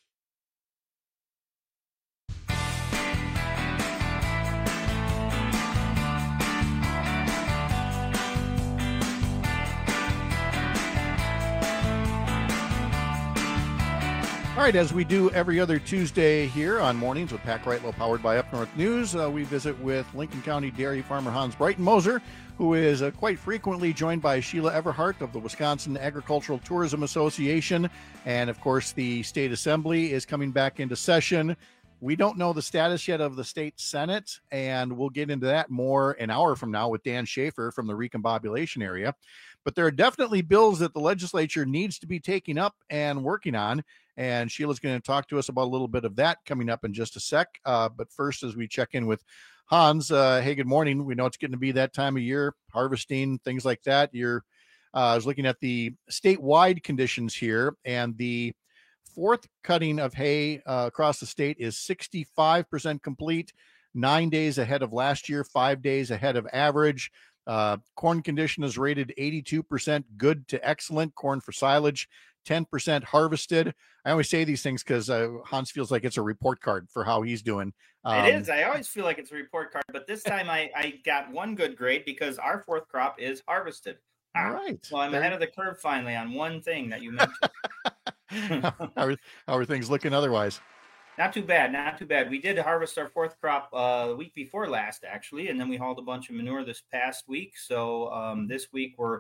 All right, as we do every other Tuesday here on Mornings with Pat Kreitlow, powered by Up North News, uh, we visit with Lincoln County dairy farmer Hans Breitenmoser, who is uh, quite frequently joined by Sheila Everhart of the Wisconsin Agricultural Tourism Association. And, of course, the State Assembly is coming back into session. We don't know the status yet of the State Senate, and we'll get into that more an hour from now with Dan Schaefer from the recombobulation area. But there are definitely bills that the legislature needs to be taking up and working on. And Sheila's going to talk to us about a little bit of that coming up in just a sec. Uh, but first, as we check in with Hans, uh, hey, good morning. We know it's getting to be that time of year, harvesting, things like that. You're, uh, I was looking at the statewide conditions here, and the fourth cutting of hay uh, across the state is sixty-five percent complete, nine days ahead of last year, five days ahead of average. Uh, corn condition is rated eighty-two percent good to excellent. Corn for silage, ten percent harvested. I always say these things because uh, Hans feels like it's a report card for how he's doing. Um, it is. I always feel like it's a report card, but this time I, I got one good grade because our fourth crop is harvested. All right. Well, I'm There- ahead of the curve finally on one thing that you mentioned. how, are, how are things looking otherwise? Not too bad, not too bad. We did harvest our fourth crop uh, the week before last, actually, and then we hauled a bunch of manure this past week. So um, this week we're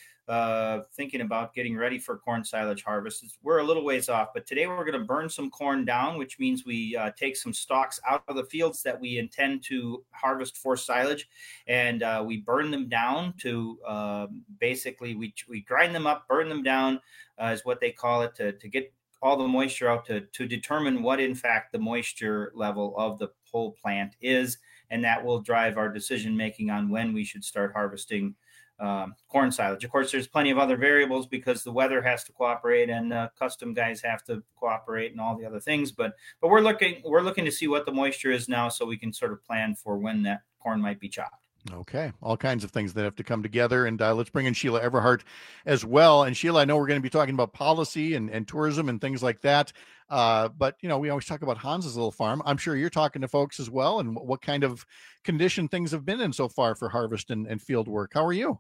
uh, thinking about getting ready for corn silage harvest. It's, we're a little ways off, but today we're going to burn some corn down, which means we uh, take some stalks out of the fields that we intend to harvest for silage, and uh, we burn them down to uh, basically we we grind them up, burn them down uh, is what they call it, to to get all the moisture out, to, to determine what in fact the moisture level of the whole plant is. And that will drive our decision making on when we should start harvesting um, corn silage. Of course, there's plenty of other variables because the weather has to cooperate and uh, custom guys have to cooperate and all the other things. But but we're looking we're looking to see what the moisture is now so we can sort of plan for when that corn might be chopped. Okay. All kinds of things that have to come together. And uh, let's bring in Sheila Everhart as well. And Sheila, I know we're going to be talking about policy and, and tourism and things like that. Uh, but, you know, we always talk about Hans's little farm. I'm sure you're talking to folks as well. And what kind of condition things have been in so far for harvest and, and field work. How are you?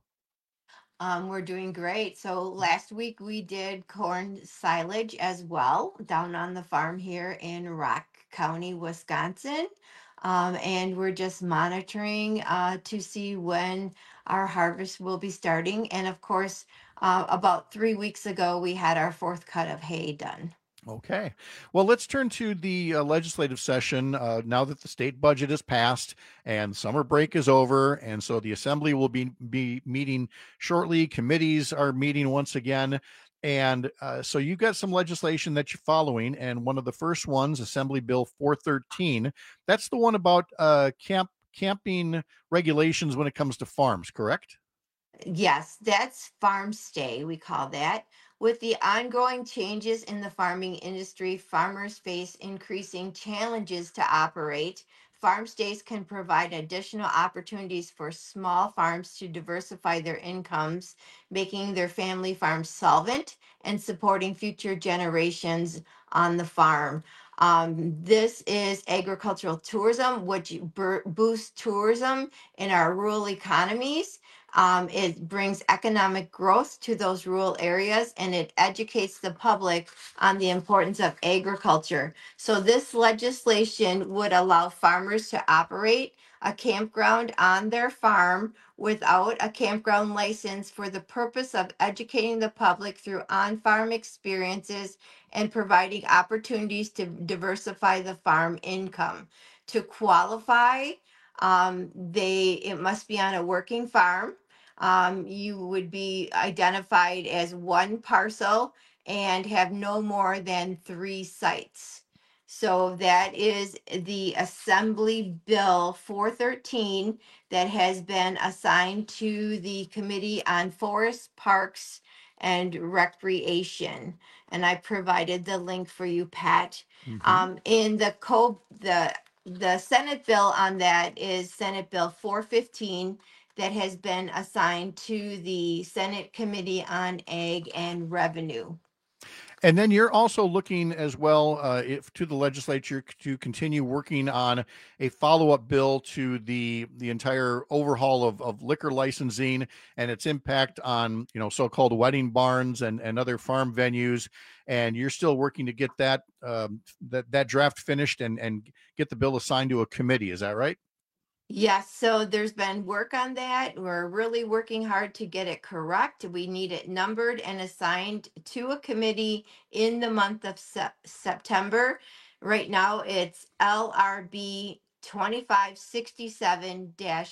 Um, we're doing great. So last week we did corn silage as well down on the farm here in Rock County, Wisconsin. Um, and we're just monitoring uh, to see when our harvest will be starting. And of course, uh, about three weeks ago, we had our fourth cut of hay done. Okay. Well, let's turn to the uh, legislative session uh, now that the state budget is passed and summer break is over. And so the assembly will be, be meeting shortly. Committees are meeting once again. And uh, so you've got some legislation that you're following. And one of the first ones, Assembly Bill four thirteen, that's the one about uh, camp camping regulations when it comes to farms, correct? Yes, that's farm stay, we call that. With the ongoing changes in the farming industry, farmers face increasing challenges to operate. Farm stays can provide additional opportunities for small farms to diversify their incomes, making their family farms solvent and supporting future generations on the farm. Um, this is agricultural tourism, which bur- boosts tourism in our rural economies. Um, it brings economic growth to those rural areas, and it educates the public on the importance of agriculture. So this legislation would allow farmers to operate a campground on their farm without a campground license for the purpose of educating the public through on-farm experiences and providing opportunities to diversify the farm income. To qualify, um, they it must be on a working farm. Um, you would be identified as one parcel and have no more than three sites. So that is the Assembly Bill four thirteen that has been assigned to the Committee on Forests, Parks, and Recreation. And I provided the link for you, Pat. Mhm. Um, in the co the the Senate bill on that is Senate Bill four fifteen that has been assigned to the Senate Committee on Ag and Revenue. And then you're also looking as well uh, if, to the legislature to continue working on a follow-up bill to the the entire overhaul of, of liquor licensing and its impact on, you know, so-called wedding barns and, and other farm venues. And you're still working to get that um, that that draft finished and and get the bill assigned to a committee. Is that right? Yes, so there's been work on that. We're really working hard to get it correct. We need it numbered and assigned to a committee in the month of sep- September. Right now, it's L R B twenty-five sixty-seven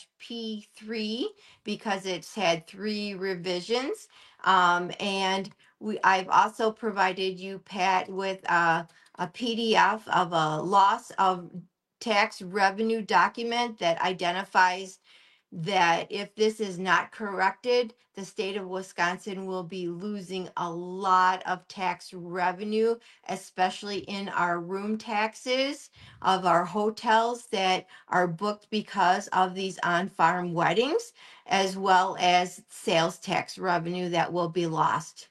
P three because it's had three revisions. Um, and we, I've also provided you, Pat, with uh, a P D F of a loss of tax revenue document that identifies that if this is not corrected, the state of Wisconsin will be losing a lot of tax revenue, especially in our room taxes of our hotels that are booked because of these on-farm weddings, as well as sales tax revenue that will be lost.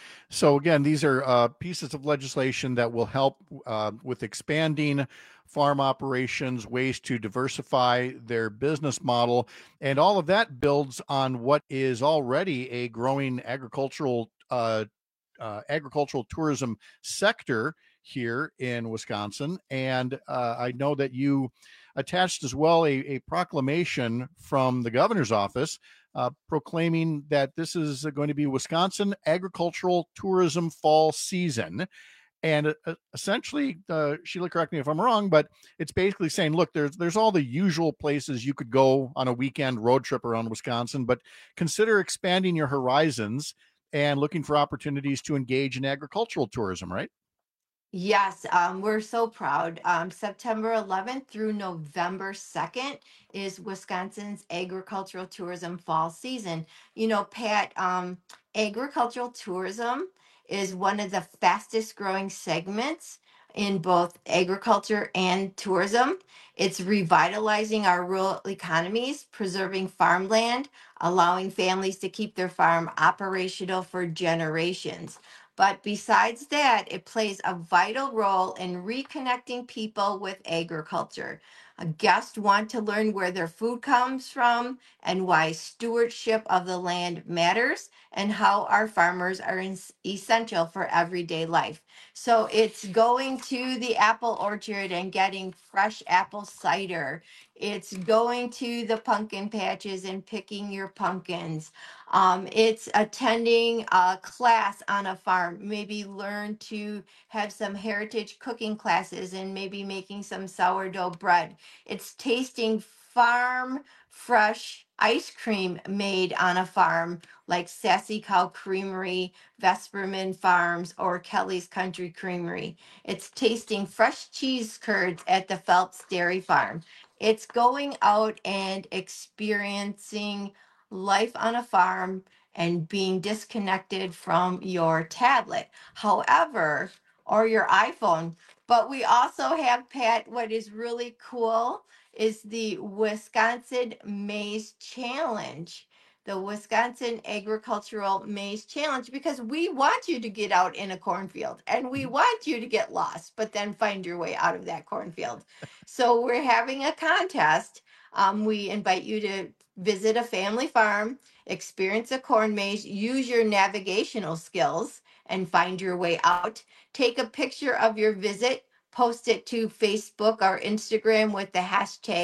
So again, these are uh, pieces of legislation that will help uh, with expanding farm operations, ways to diversify their business model, and all of that builds on what is already a growing agricultural uh, uh, agricultural tourism sector here in Wisconsin. And uh, I know that you attached as well a, a proclamation from the governor's office uh, proclaiming that this is going to be Wisconsin agricultural tourism fall season. And uh, essentially, uh, Sheila, correct me if I'm wrong, but it's basically saying, look, there's there's all the usual places you could go on a weekend road trip around Wisconsin, but consider expanding your horizons and looking for opportunities to engage in agricultural tourism, right? Yes, um, we're so proud. Um, September eleventh through November second is Wisconsin's agricultural tourism fall season. You know, Pat, um, agricultural tourism is one of the fastest growing segments in both agriculture and tourism. It's revitalizing our rural economies, preserving farmland, allowing families to keep their farm operational for generations. But besides that, it plays a vital role in reconnecting people with agriculture. Uh, Guests want to learn where their food comes from and why stewardship of the land matters and how our farmers are in- essential for everyday life. So it's going to the apple orchard and getting fresh apple cider. It's going to the pumpkin patches and picking your pumpkins. Um, it's attending a class on a farm, maybe learn to have some heritage cooking classes and maybe making some sourdough bread. It's tasting farm fresh ice cream made on a farm like Sassy Cow Creamery, Vesperman Farms, or Kelly's Country Creamery. It's tasting fresh cheese curds at the Phelps Dairy Farm. It's going out and experiencing life on a farm and being disconnected from your tablet, however, or your iPhone. But we also have, Pat, what is really cool is the Wisconsin Maize Challenge, the Wisconsin Agricultural Maize Challenge, because we want you to get out in a cornfield and we want you to get lost, but then find your way out of that cornfield. So we're having a contest. Um, we invite you to visit a family farm, experience a corn maze, use your navigational skills and find your way out. Take a picture of your visit, post it to Facebook or Instagram with the hashtag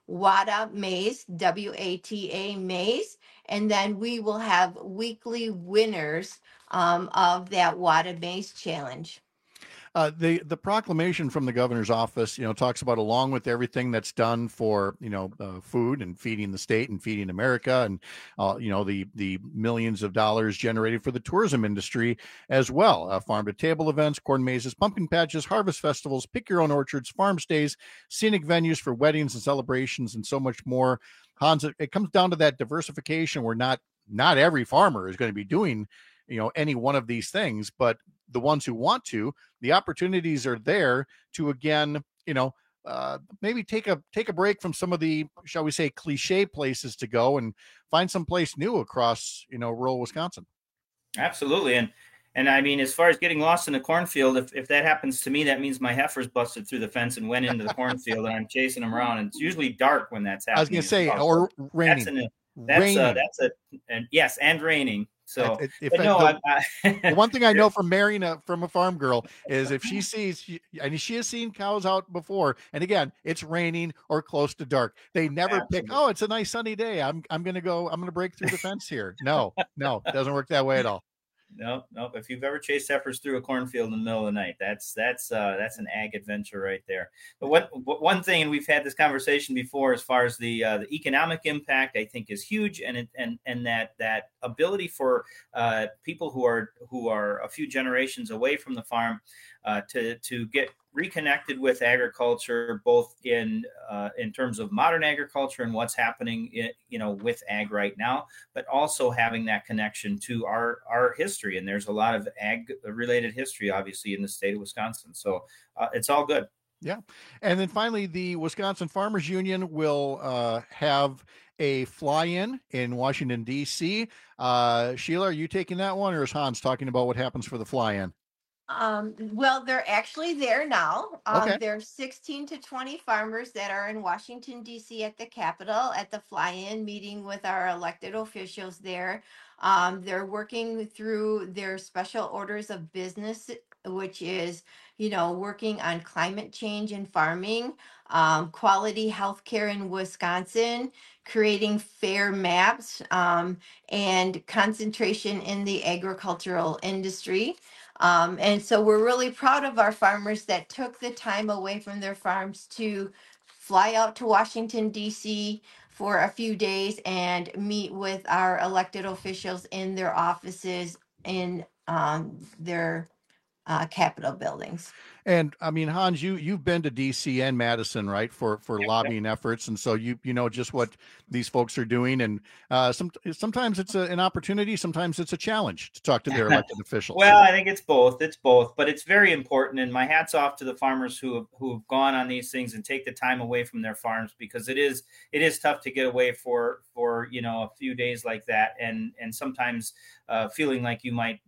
WATA Maize, W A T A Maize. And then we will have weekly winners um, of that WATA Maize Challenge. Uh, the the proclamation from the governor's office, you know, talks about along with everything that's done for, you know, uh, food and feeding the state and feeding America, and uh, you know, the the millions of dollars generated for the tourism industry as well. Uh, farm to table events, corn mazes, pumpkin patches, harvest festivals, pick your own orchards, farm stays, scenic venues for weddings and celebrations, and so much more. Hans, it, it comes down to that diversification where not not every farmer is going to be doing, you know, any one of these things, but the ones who want to, the opportunities are there to, again, you know, uh, maybe take a take a break from some of the, shall we say, cliche places to go and find some place new across, you know, rural Wisconsin. Absolutely. And, and I mean, as far as getting lost in the cornfield, if, if that happens to me, that means my heifer's busted through the fence and went into the cornfield and I'm chasing them around. And it's usually dark when that's happening. I was going to say, or raining. That's, an, that's, raining. A, that's a, and yes, and raining. So if, if but no, the, I, I, the one thing I know from marrying a from a farm girl is if she sees, she, and she has seen cows out before, and again, it's raining or close to dark. They never Absolutely. pick, oh, it's a nice sunny day. I'm I'm gonna go. I'm gonna break through the fence here. No, no, it doesn't work that way at all. No, no. If you've ever chased heifers through a cornfield in the middle of the night, that's that's uh, that's an ag adventure right there. But what, what one thing, and we've had this conversation before, as far as the uh, the economic impact, I think is huge, and it, and and that that ability for uh, people who are who are a few generations away from the farm uh, to to get reconnected with agriculture, both in uh, in terms of modern agriculture and what's happening, in, you know, with ag right now, but also having that connection to our our history. And there's a lot of ag related history, obviously, in the state of Wisconsin. So uh, it's all good. Yeah. And then finally, the Wisconsin Farmers Union will uh, have a fly-in in Washington, D C. Uh, Sheila, are you taking that one, or is Hans talking about what happens for the fly-in? Um, well, they're actually there now. Um, Okay. There's sixteen to twenty farmers that are in Washington, D C at the Capitol at the fly-in meeting with our elected officials there. Um, they're working through their special orders of business, which is, you know, working on climate change and farming, um, quality healthcare in Wisconsin, creating fair maps, um, and concentration in the agricultural industry. Um, and so we're really proud of our farmers that took the time away from their farms to fly out to Washington, D C for a few days and meet with our elected officials in their offices in um, their uh, Capitol buildings. And I mean, Hans, you you've been to D C and Madison, right, for for lobbying efforts, and so you you know just what these folks are doing. And uh, some sometimes it's a, an opportunity, sometimes it's a challenge to talk to their elected officials. Well, I think it's both. It's both, but it's very important. And my hat's off to the farmers who have, who have gone on these things and take the time away from their farms, because it is it is tough to get away for for you know a few days like that, and and sometimes uh, feeling like you might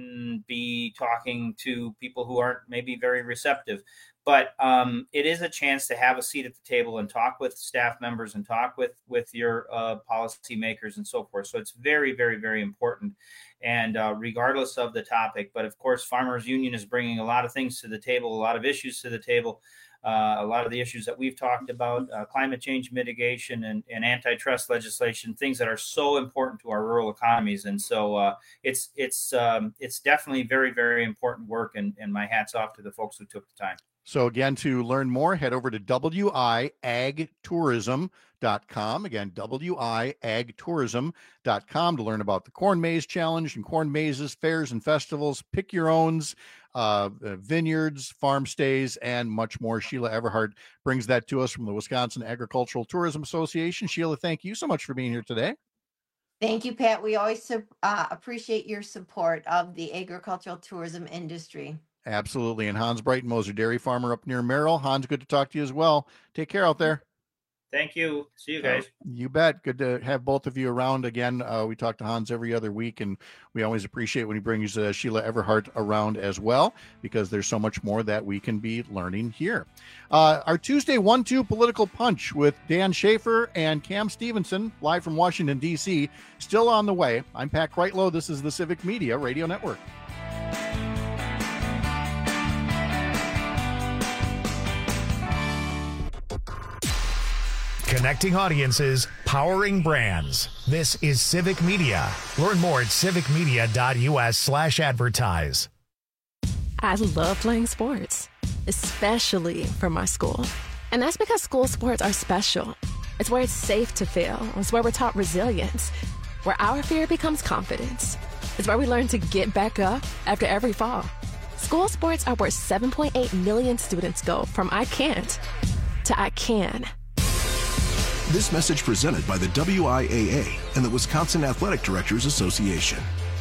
be talking to people who aren't maybe very receptive, but um, it is a chance to have a seat at the table and talk with staff members and talk with with your uh, policy makers and so forth. So it's very, very, very important. And uh, regardless of the topic, but of course, Farmers Union is bringing a lot of things to the table, a lot of issues to the table. Uh, a lot of the issues that we've talked about, uh, climate change mitigation and, and antitrust legislation, things that are so important to our rural economies. And so uh, it's it's um, it's definitely very, very important work. And, and my hat's off to the folks who took the time. So again, to learn more, head over to W I ag tourism dot com. Again, W I ag tourism dot com to learn about the Corn Maze Challenge and corn mazes, fairs and festivals, pick your owns, uh, vineyards, farm stays, and much more. Sheila Everhart brings that to us from the Wisconsin Agricultural Tourism Association. Sheila, thank you so much for being here today. Thank you, Pat. We always uh, appreciate your support of the agricultural tourism industry. Absolutely. And Hans Breitenmoser, dairy farmer up near Merrill. Hans, good to talk to you as well. Take care out there. Thank you. See you guys. Uh, you bet. Good to have both of you around again. Uh, we talk to Hans every other week, and we always appreciate when he brings uh, Sheila Everhart around as well, because there's so much more that we can be learning here. Uh, our Tuesday one two Political Punch with Dan Schaefer and Cam Stevenson, live from Washington, D C, still on the way. I'm Pat Kreitlow. This is the Civic Media Radio Network. Connecting audiences, powering brands. This is Civic Media. Learn more at civicmedia.us slash advertise. I love playing sports, especially for my school. And that's because school sports are special. It's where it's safe to fail. It's where we're taught resilience, where our fear becomes confidence. It's where we learn to get back up after every fall. School sports are where seven point eight million students go from I can't to I can. This message presented by the W I A A and the Wisconsin Athletic Directors Association.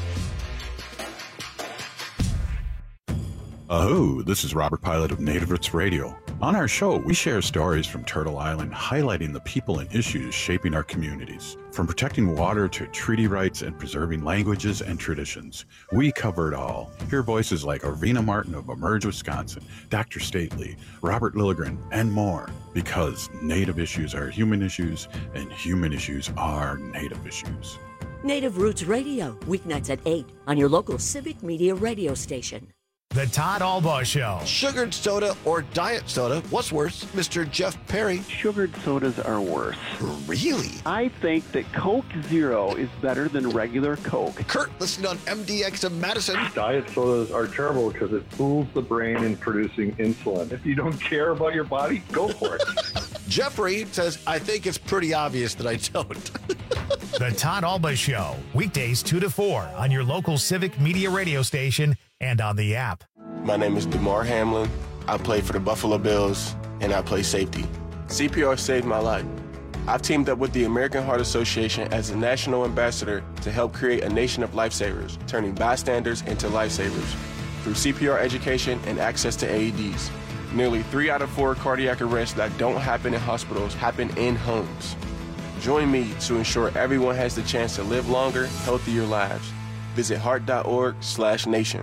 Aho, this is Robert Pilot of Native Roots Radio. On our show, we share stories from Turtle Island highlighting the people and issues shaping our communities. From protecting water to treaty rights and preserving languages and traditions, we cover it all. Hear voices like Arvina Martin of Emerge Wisconsin, Doctor Stately, Robert Lilligren, and more. Because Native issues are human issues, and human issues are Native issues. Native Roots Radio, weeknights at eight on your local Civic Media radio station. The Todd Albaugh Show. Sugared soda or diet soda? What's worse, Mister Jeff Perry? Sugared sodas are worse. Really? I think that Coke Zero is better than regular Coke. Kurt, listening on M D X of Madison. Diet sodas are terrible because it fools the brain in producing insulin. If you don't care about your body, go for it. Jeffrey says, I think it's pretty obvious that I don't. The Todd Albaugh Show, weekdays two to four on your local Civic Media radio station and on the app. My name is DeMar Hamlin. I play for the Buffalo Bills, and I play safety. C P R saved my life. I've teamed up with the American Heart Association as a national ambassador to help create a nation of lifesavers, turning bystanders into lifesavers through C P R education and access to A E Ds. Nearly three out of four cardiac arrests that don't happen in hospitals happen in homes. Join me to ensure everyone has the chance to live longer, healthier lives. Visit heart.org slash nation.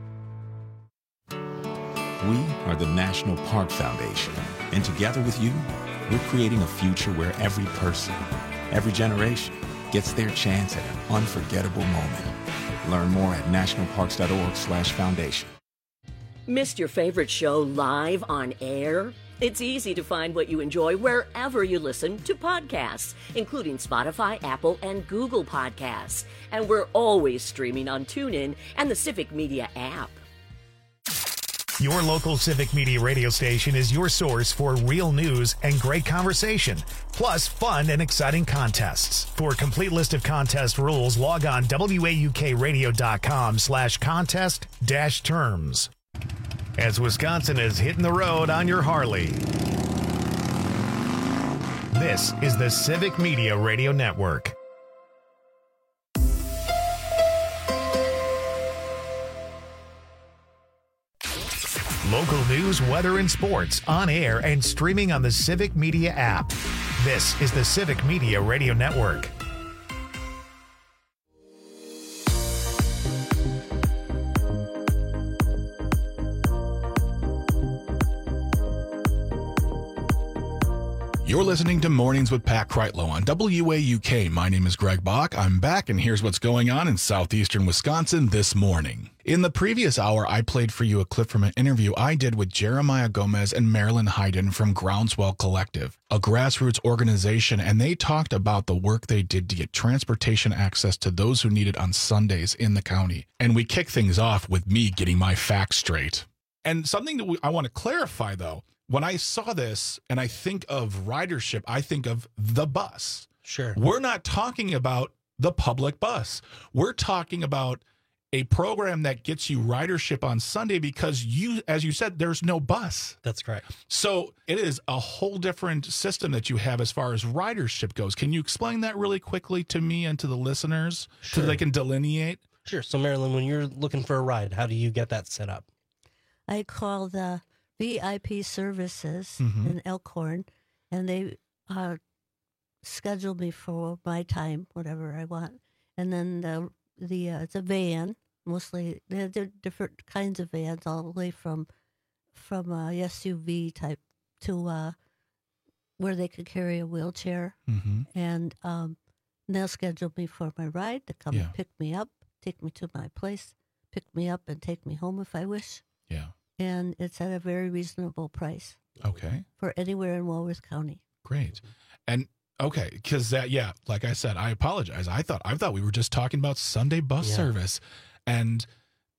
We are the National Park Foundation, and together with you, we're creating a future where every person, every generation, gets their chance at an unforgettable moment. Learn more at nationalparks.org slash foundation. Missed your favorite show live on air? It's easy to find what you enjoy wherever you listen to podcasts, including Spotify, Apple, and Google Podcasts. And we're always streaming on TuneIn and the Civic Media app. Your local Civic Media radio station is your source for real news and great conversation, plus fun and exciting contests. For a complete list of contest rules, log on waukradio.com slash contest dash terms. As Wisconsin is hitting the road on your Harley. This is the Civic Media Radio Network. Local news, weather, and sports on air and streaming on the Civic Media app. This is the Civic Media Radio Network. You're listening to Mornings with Pat Kreitlow on W A U K. My name is Greg Bach. I'm back, and here's what's going on in southeastern Wisconsin this morning. In the previous hour, I played for you a clip from an interview I did with Jeremiah Gomez and Marilyn Hayden from Groundswell Collective, a grassroots organization, and they talked about the work they did to get transportation access to those who need it on Sundays in the county. And we kick things off with me getting my facts straight. And something that we, I want to clarify, though, when I saw this and I think of ridership, I think of the bus. Sure. We're not talking about the public bus. We're talking about a program that gets you ridership on Sunday because you, as you said, there's no bus. That's correct. So it is a whole different system that you have as far as ridership goes. Can you explain that really quickly to me and to the listeners Sure. so they can delineate? Sure. So, Marilyn, when you're looking for a ride, how do you get that set up? I call the V I P services Mhm. in Elkhorn, and they uh, schedule me for my time, whatever I want. And then the, the uh, it's a van, mostly. They're, they're different kinds of vans, all the way from from uh, S U V type to uh, where they could carry a wheelchair. Mm-hmm. And um, they'll schedule me for my ride to come Yeah. pick me up, take me to my place, pick me up, and take me home if I wish. Yeah. And it's at a very reasonable price Okay. for anywhere in Walworth County. Great. And okay, because that, yeah, like I said, I apologize. I thought I thought we were just talking about Sunday bus Yeah. service, and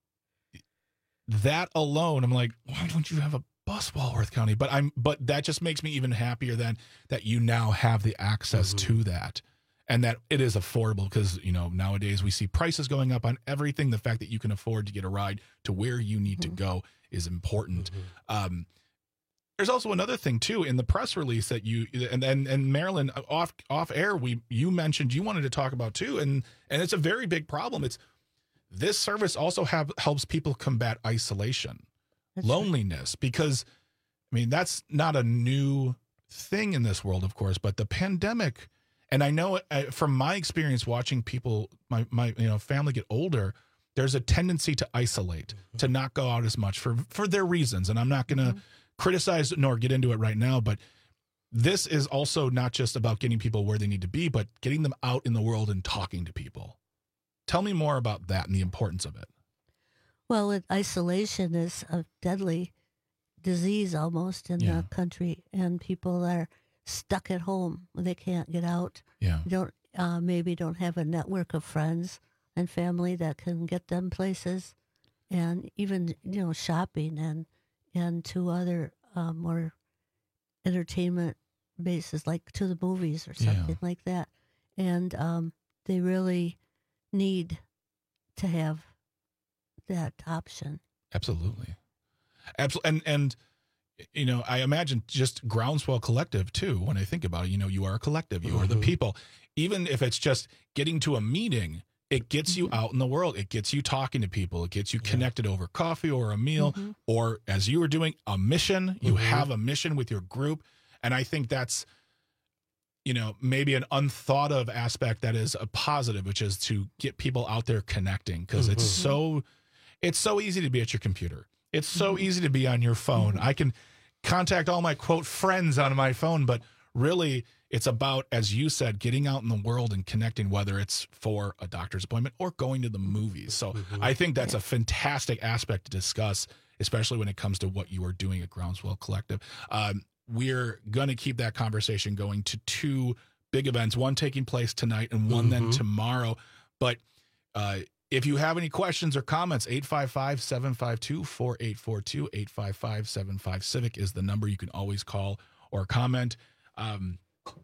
that alone, I'm like, why don't you have a bus, Walworth County? But I'm, but that just makes me even happier than that you now have the access Mm-hmm. to that, and that it is affordable. Because you know nowadays we see prices going up on everything. The fact that you can afford to get a ride to where you need Mm-hmm. to go is important. Um, There's also another thing too in the press release that you and and, and Marilyn off off air we you mentioned you wanted to talk about too, and and it's a very big problem. It's this service also have helps people combat isolation, That's loneliness, because I mean that's not a new thing in this world, of course, but the pandemic, and I know uh, from my experience watching people, my my you know family get older, there's a tendency to isolate, Mm-hmm. to not go out as much for for their reasons, and I'm not gonna. Mm-hmm. criticize nor get into it right now, but this is also not just about getting people where they need to be, but getting them out in the world and talking to people. Tell me more about that and the importance of it. Well, it, isolation is a deadly disease almost in Yeah. the country, and people are stuck at home. They can't get out. Yeah. Don't uh, maybe don't have a network of friends and family that can get them places, and even you know shopping and and to other uh, more entertainment bases, like to the movies or something Yeah. like that. And um, they really need to have that option. Absolutely. Absolutely. And, and, you know, I imagine just Groundswell Collective too, when I think about it, you know, you are a collective, you are the Mhm. people, even if it's just getting to a meeting, it gets you out in the world. It gets you talking to people. It gets you connected over coffee or a meal, Mhm. or as you were doing, a mission. You Mhm. have a mission with your group. And I think that's, you know, maybe an unthought of aspect that is a positive, which is to get people out there connecting, because it's Mhm. so, it's so easy to be at your computer. It's so easy to be on your phone. I can contact all my quote friends on my phone, but really it's about, as you said, getting out in the world and connecting, whether it's for a doctor's appointment or going to the movies. So I think that's a fantastic aspect to discuss, especially when it comes to what you are doing at Groundswell Collective. Um, we're going to keep that conversation going to two big events, one taking place tonight and one then Mhm. tomorrow. But uh, if you have any questions or comments, eight five five, seven five two, four eight four two, eight five five, seven five Civic is the number you can always call or comment. Um,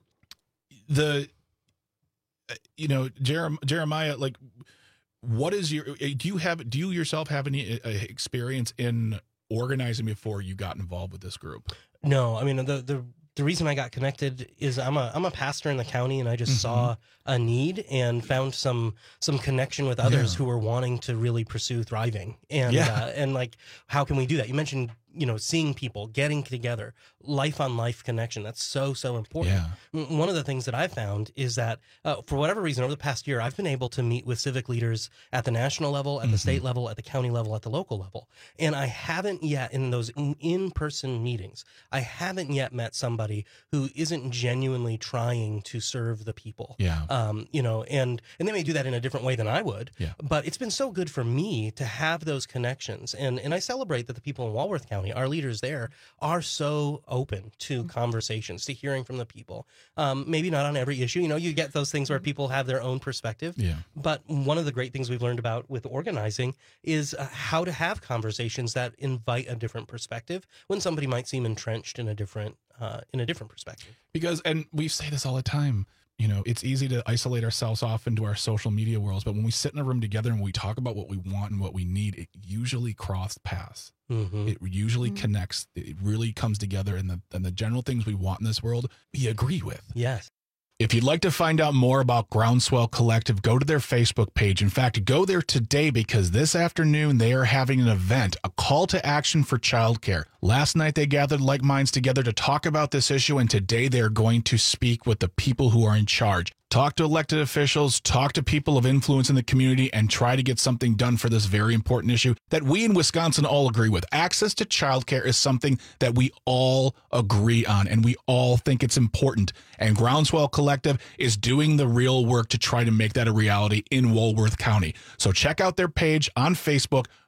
the, you know, Jerem- Jeremiah, like, what is your, do you have, do you yourself have any uh, experience in organizing before you got involved with this group? No, I mean, the, the, the reason I got connected is I'm a I'm a pastor in the county, and I just Mhm. saw a need and found some some connection with others Yeah. who were wanting to really pursue thriving. And Yeah. uh, and like, how can we do that? You mentioned, you know, seeing people, getting together, life on life connection. That's so so important. Yeah. M- One of the things that I found is that uh, for whatever reason over the past year, I've been able to meet with civic leaders at the national level, at the Mhm. state level, at the county level, at the local level, and I haven't yet in those in person meetings, I haven't yet met somebody who isn't genuinely trying to serve the people. Yeah. Um, you know, and and they may do that in a different way than I would. Yeah. But it's been so good for me to have those connections, and and I celebrate that the people in Walworth County, our leaders there, are so open to conversations, to hearing from the people. Um, maybe not on every issue. You know, you get those things where people have their own perspective. Yeah. But one of the great things we've learned about with organizing is uh, how to have conversations that invite a different perspective when somebody might seem entrenched in a different uh, in a different perspective. Because, and we say this all the time, you know, it's easy to isolate ourselves off into our social media worlds, but when we sit in a room together and we talk about what we want and what we need, it usually crosses paths. Mm-hmm. It usually connects. It really comes together, and the and the general things we want in this world, we agree with. Yes. If you'd like to find out more about Groundswell Collective, go to their Facebook page. In fact, go there today, because this afternoon they are having an event, a call to action for childcare. Last night they gathered like minds together to talk about this issue, and today they are going to speak with the people who are in charge. Talk to elected officials, talk to people of influence in the community, and try to get something done for this very important issue that we in Wisconsin all agree with. Access to childcare is something that we all agree on, and we all think it's important. And Groundswell Collective is doing the real work to try to make that a reality in Walworth County. So check out their page on Facebook,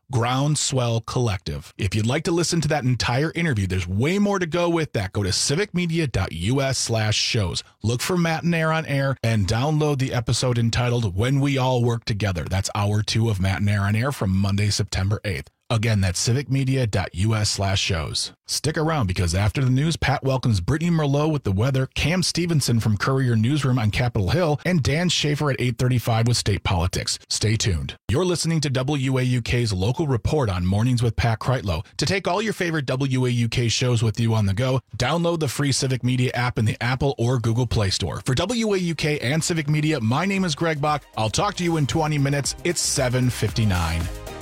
Groundswell Collective. If you'd like to listen to that entire interview, there's way more to go with that. Go to civicmedia.us slash shows. Look for Matt and Air on Air and download the episode entitled When We All Work Together. That's hour two of Matt and Air on Air from Monday, September eighth. Again, that's civicmedia.us slash shows. Stick around because after the news, Pat welcomes Brittany Merlot with the weather, Cam Stevenson from Courier Newsroom on Capitol Hill, and Dan Schaefer at eight thirty-five with state politics. Stay tuned. You're listening to W A U K's local report on Mornings with Pat Kreitlow. To take all your favorite W A U K shows with you on the go, download the free Civic Media app in the Apple or Google Play Store. For W A U K and Civic Media, my name is Greg Bach. I'll talk to you in twenty minutes. It's seven fifty-nine.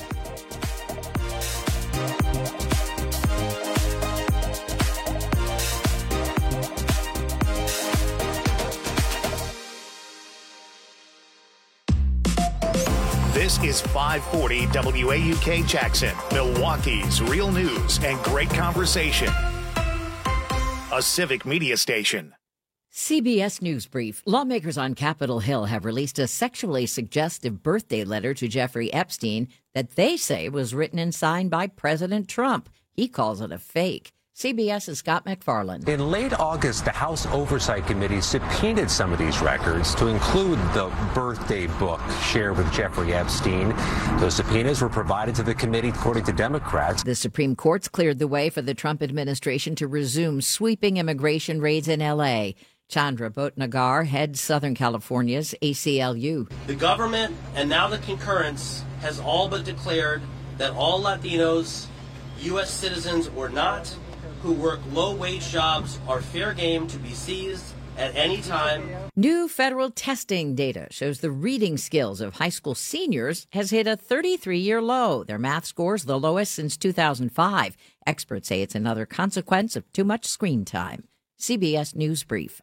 This is five forty W A U K Jackson, Milwaukee's real news and great conversation. A Civic Media station. C B S News Brief. Lawmakers on Capitol Hill have released a sexually suggestive birthday letter to Jeffrey Epstein that they say was written and signed by President Trump. He calls it a fake. CBS's Scott McFarland. In late August, the House Oversight Committee subpoenaed some of these records to include the birthday book shared with Jeffrey Epstein. Those subpoenas were provided to the committee, according to Democrats. The Supreme Court's cleared the way for the Trump administration to resume sweeping immigration raids in L A. Chandra Bhotnagar heads Southern California's A C L U. The government and now the concurrence has all but declared that all Latinos, U S citizens or not, who work low-wage jobs are fair game to be seized at any time. New federal testing data shows the reading skills of high school seniors has hit a thirty-three-year low. Their math scores the lowest since two thousand five. Experts say it's another consequence of too much screen time. C B S News Brief.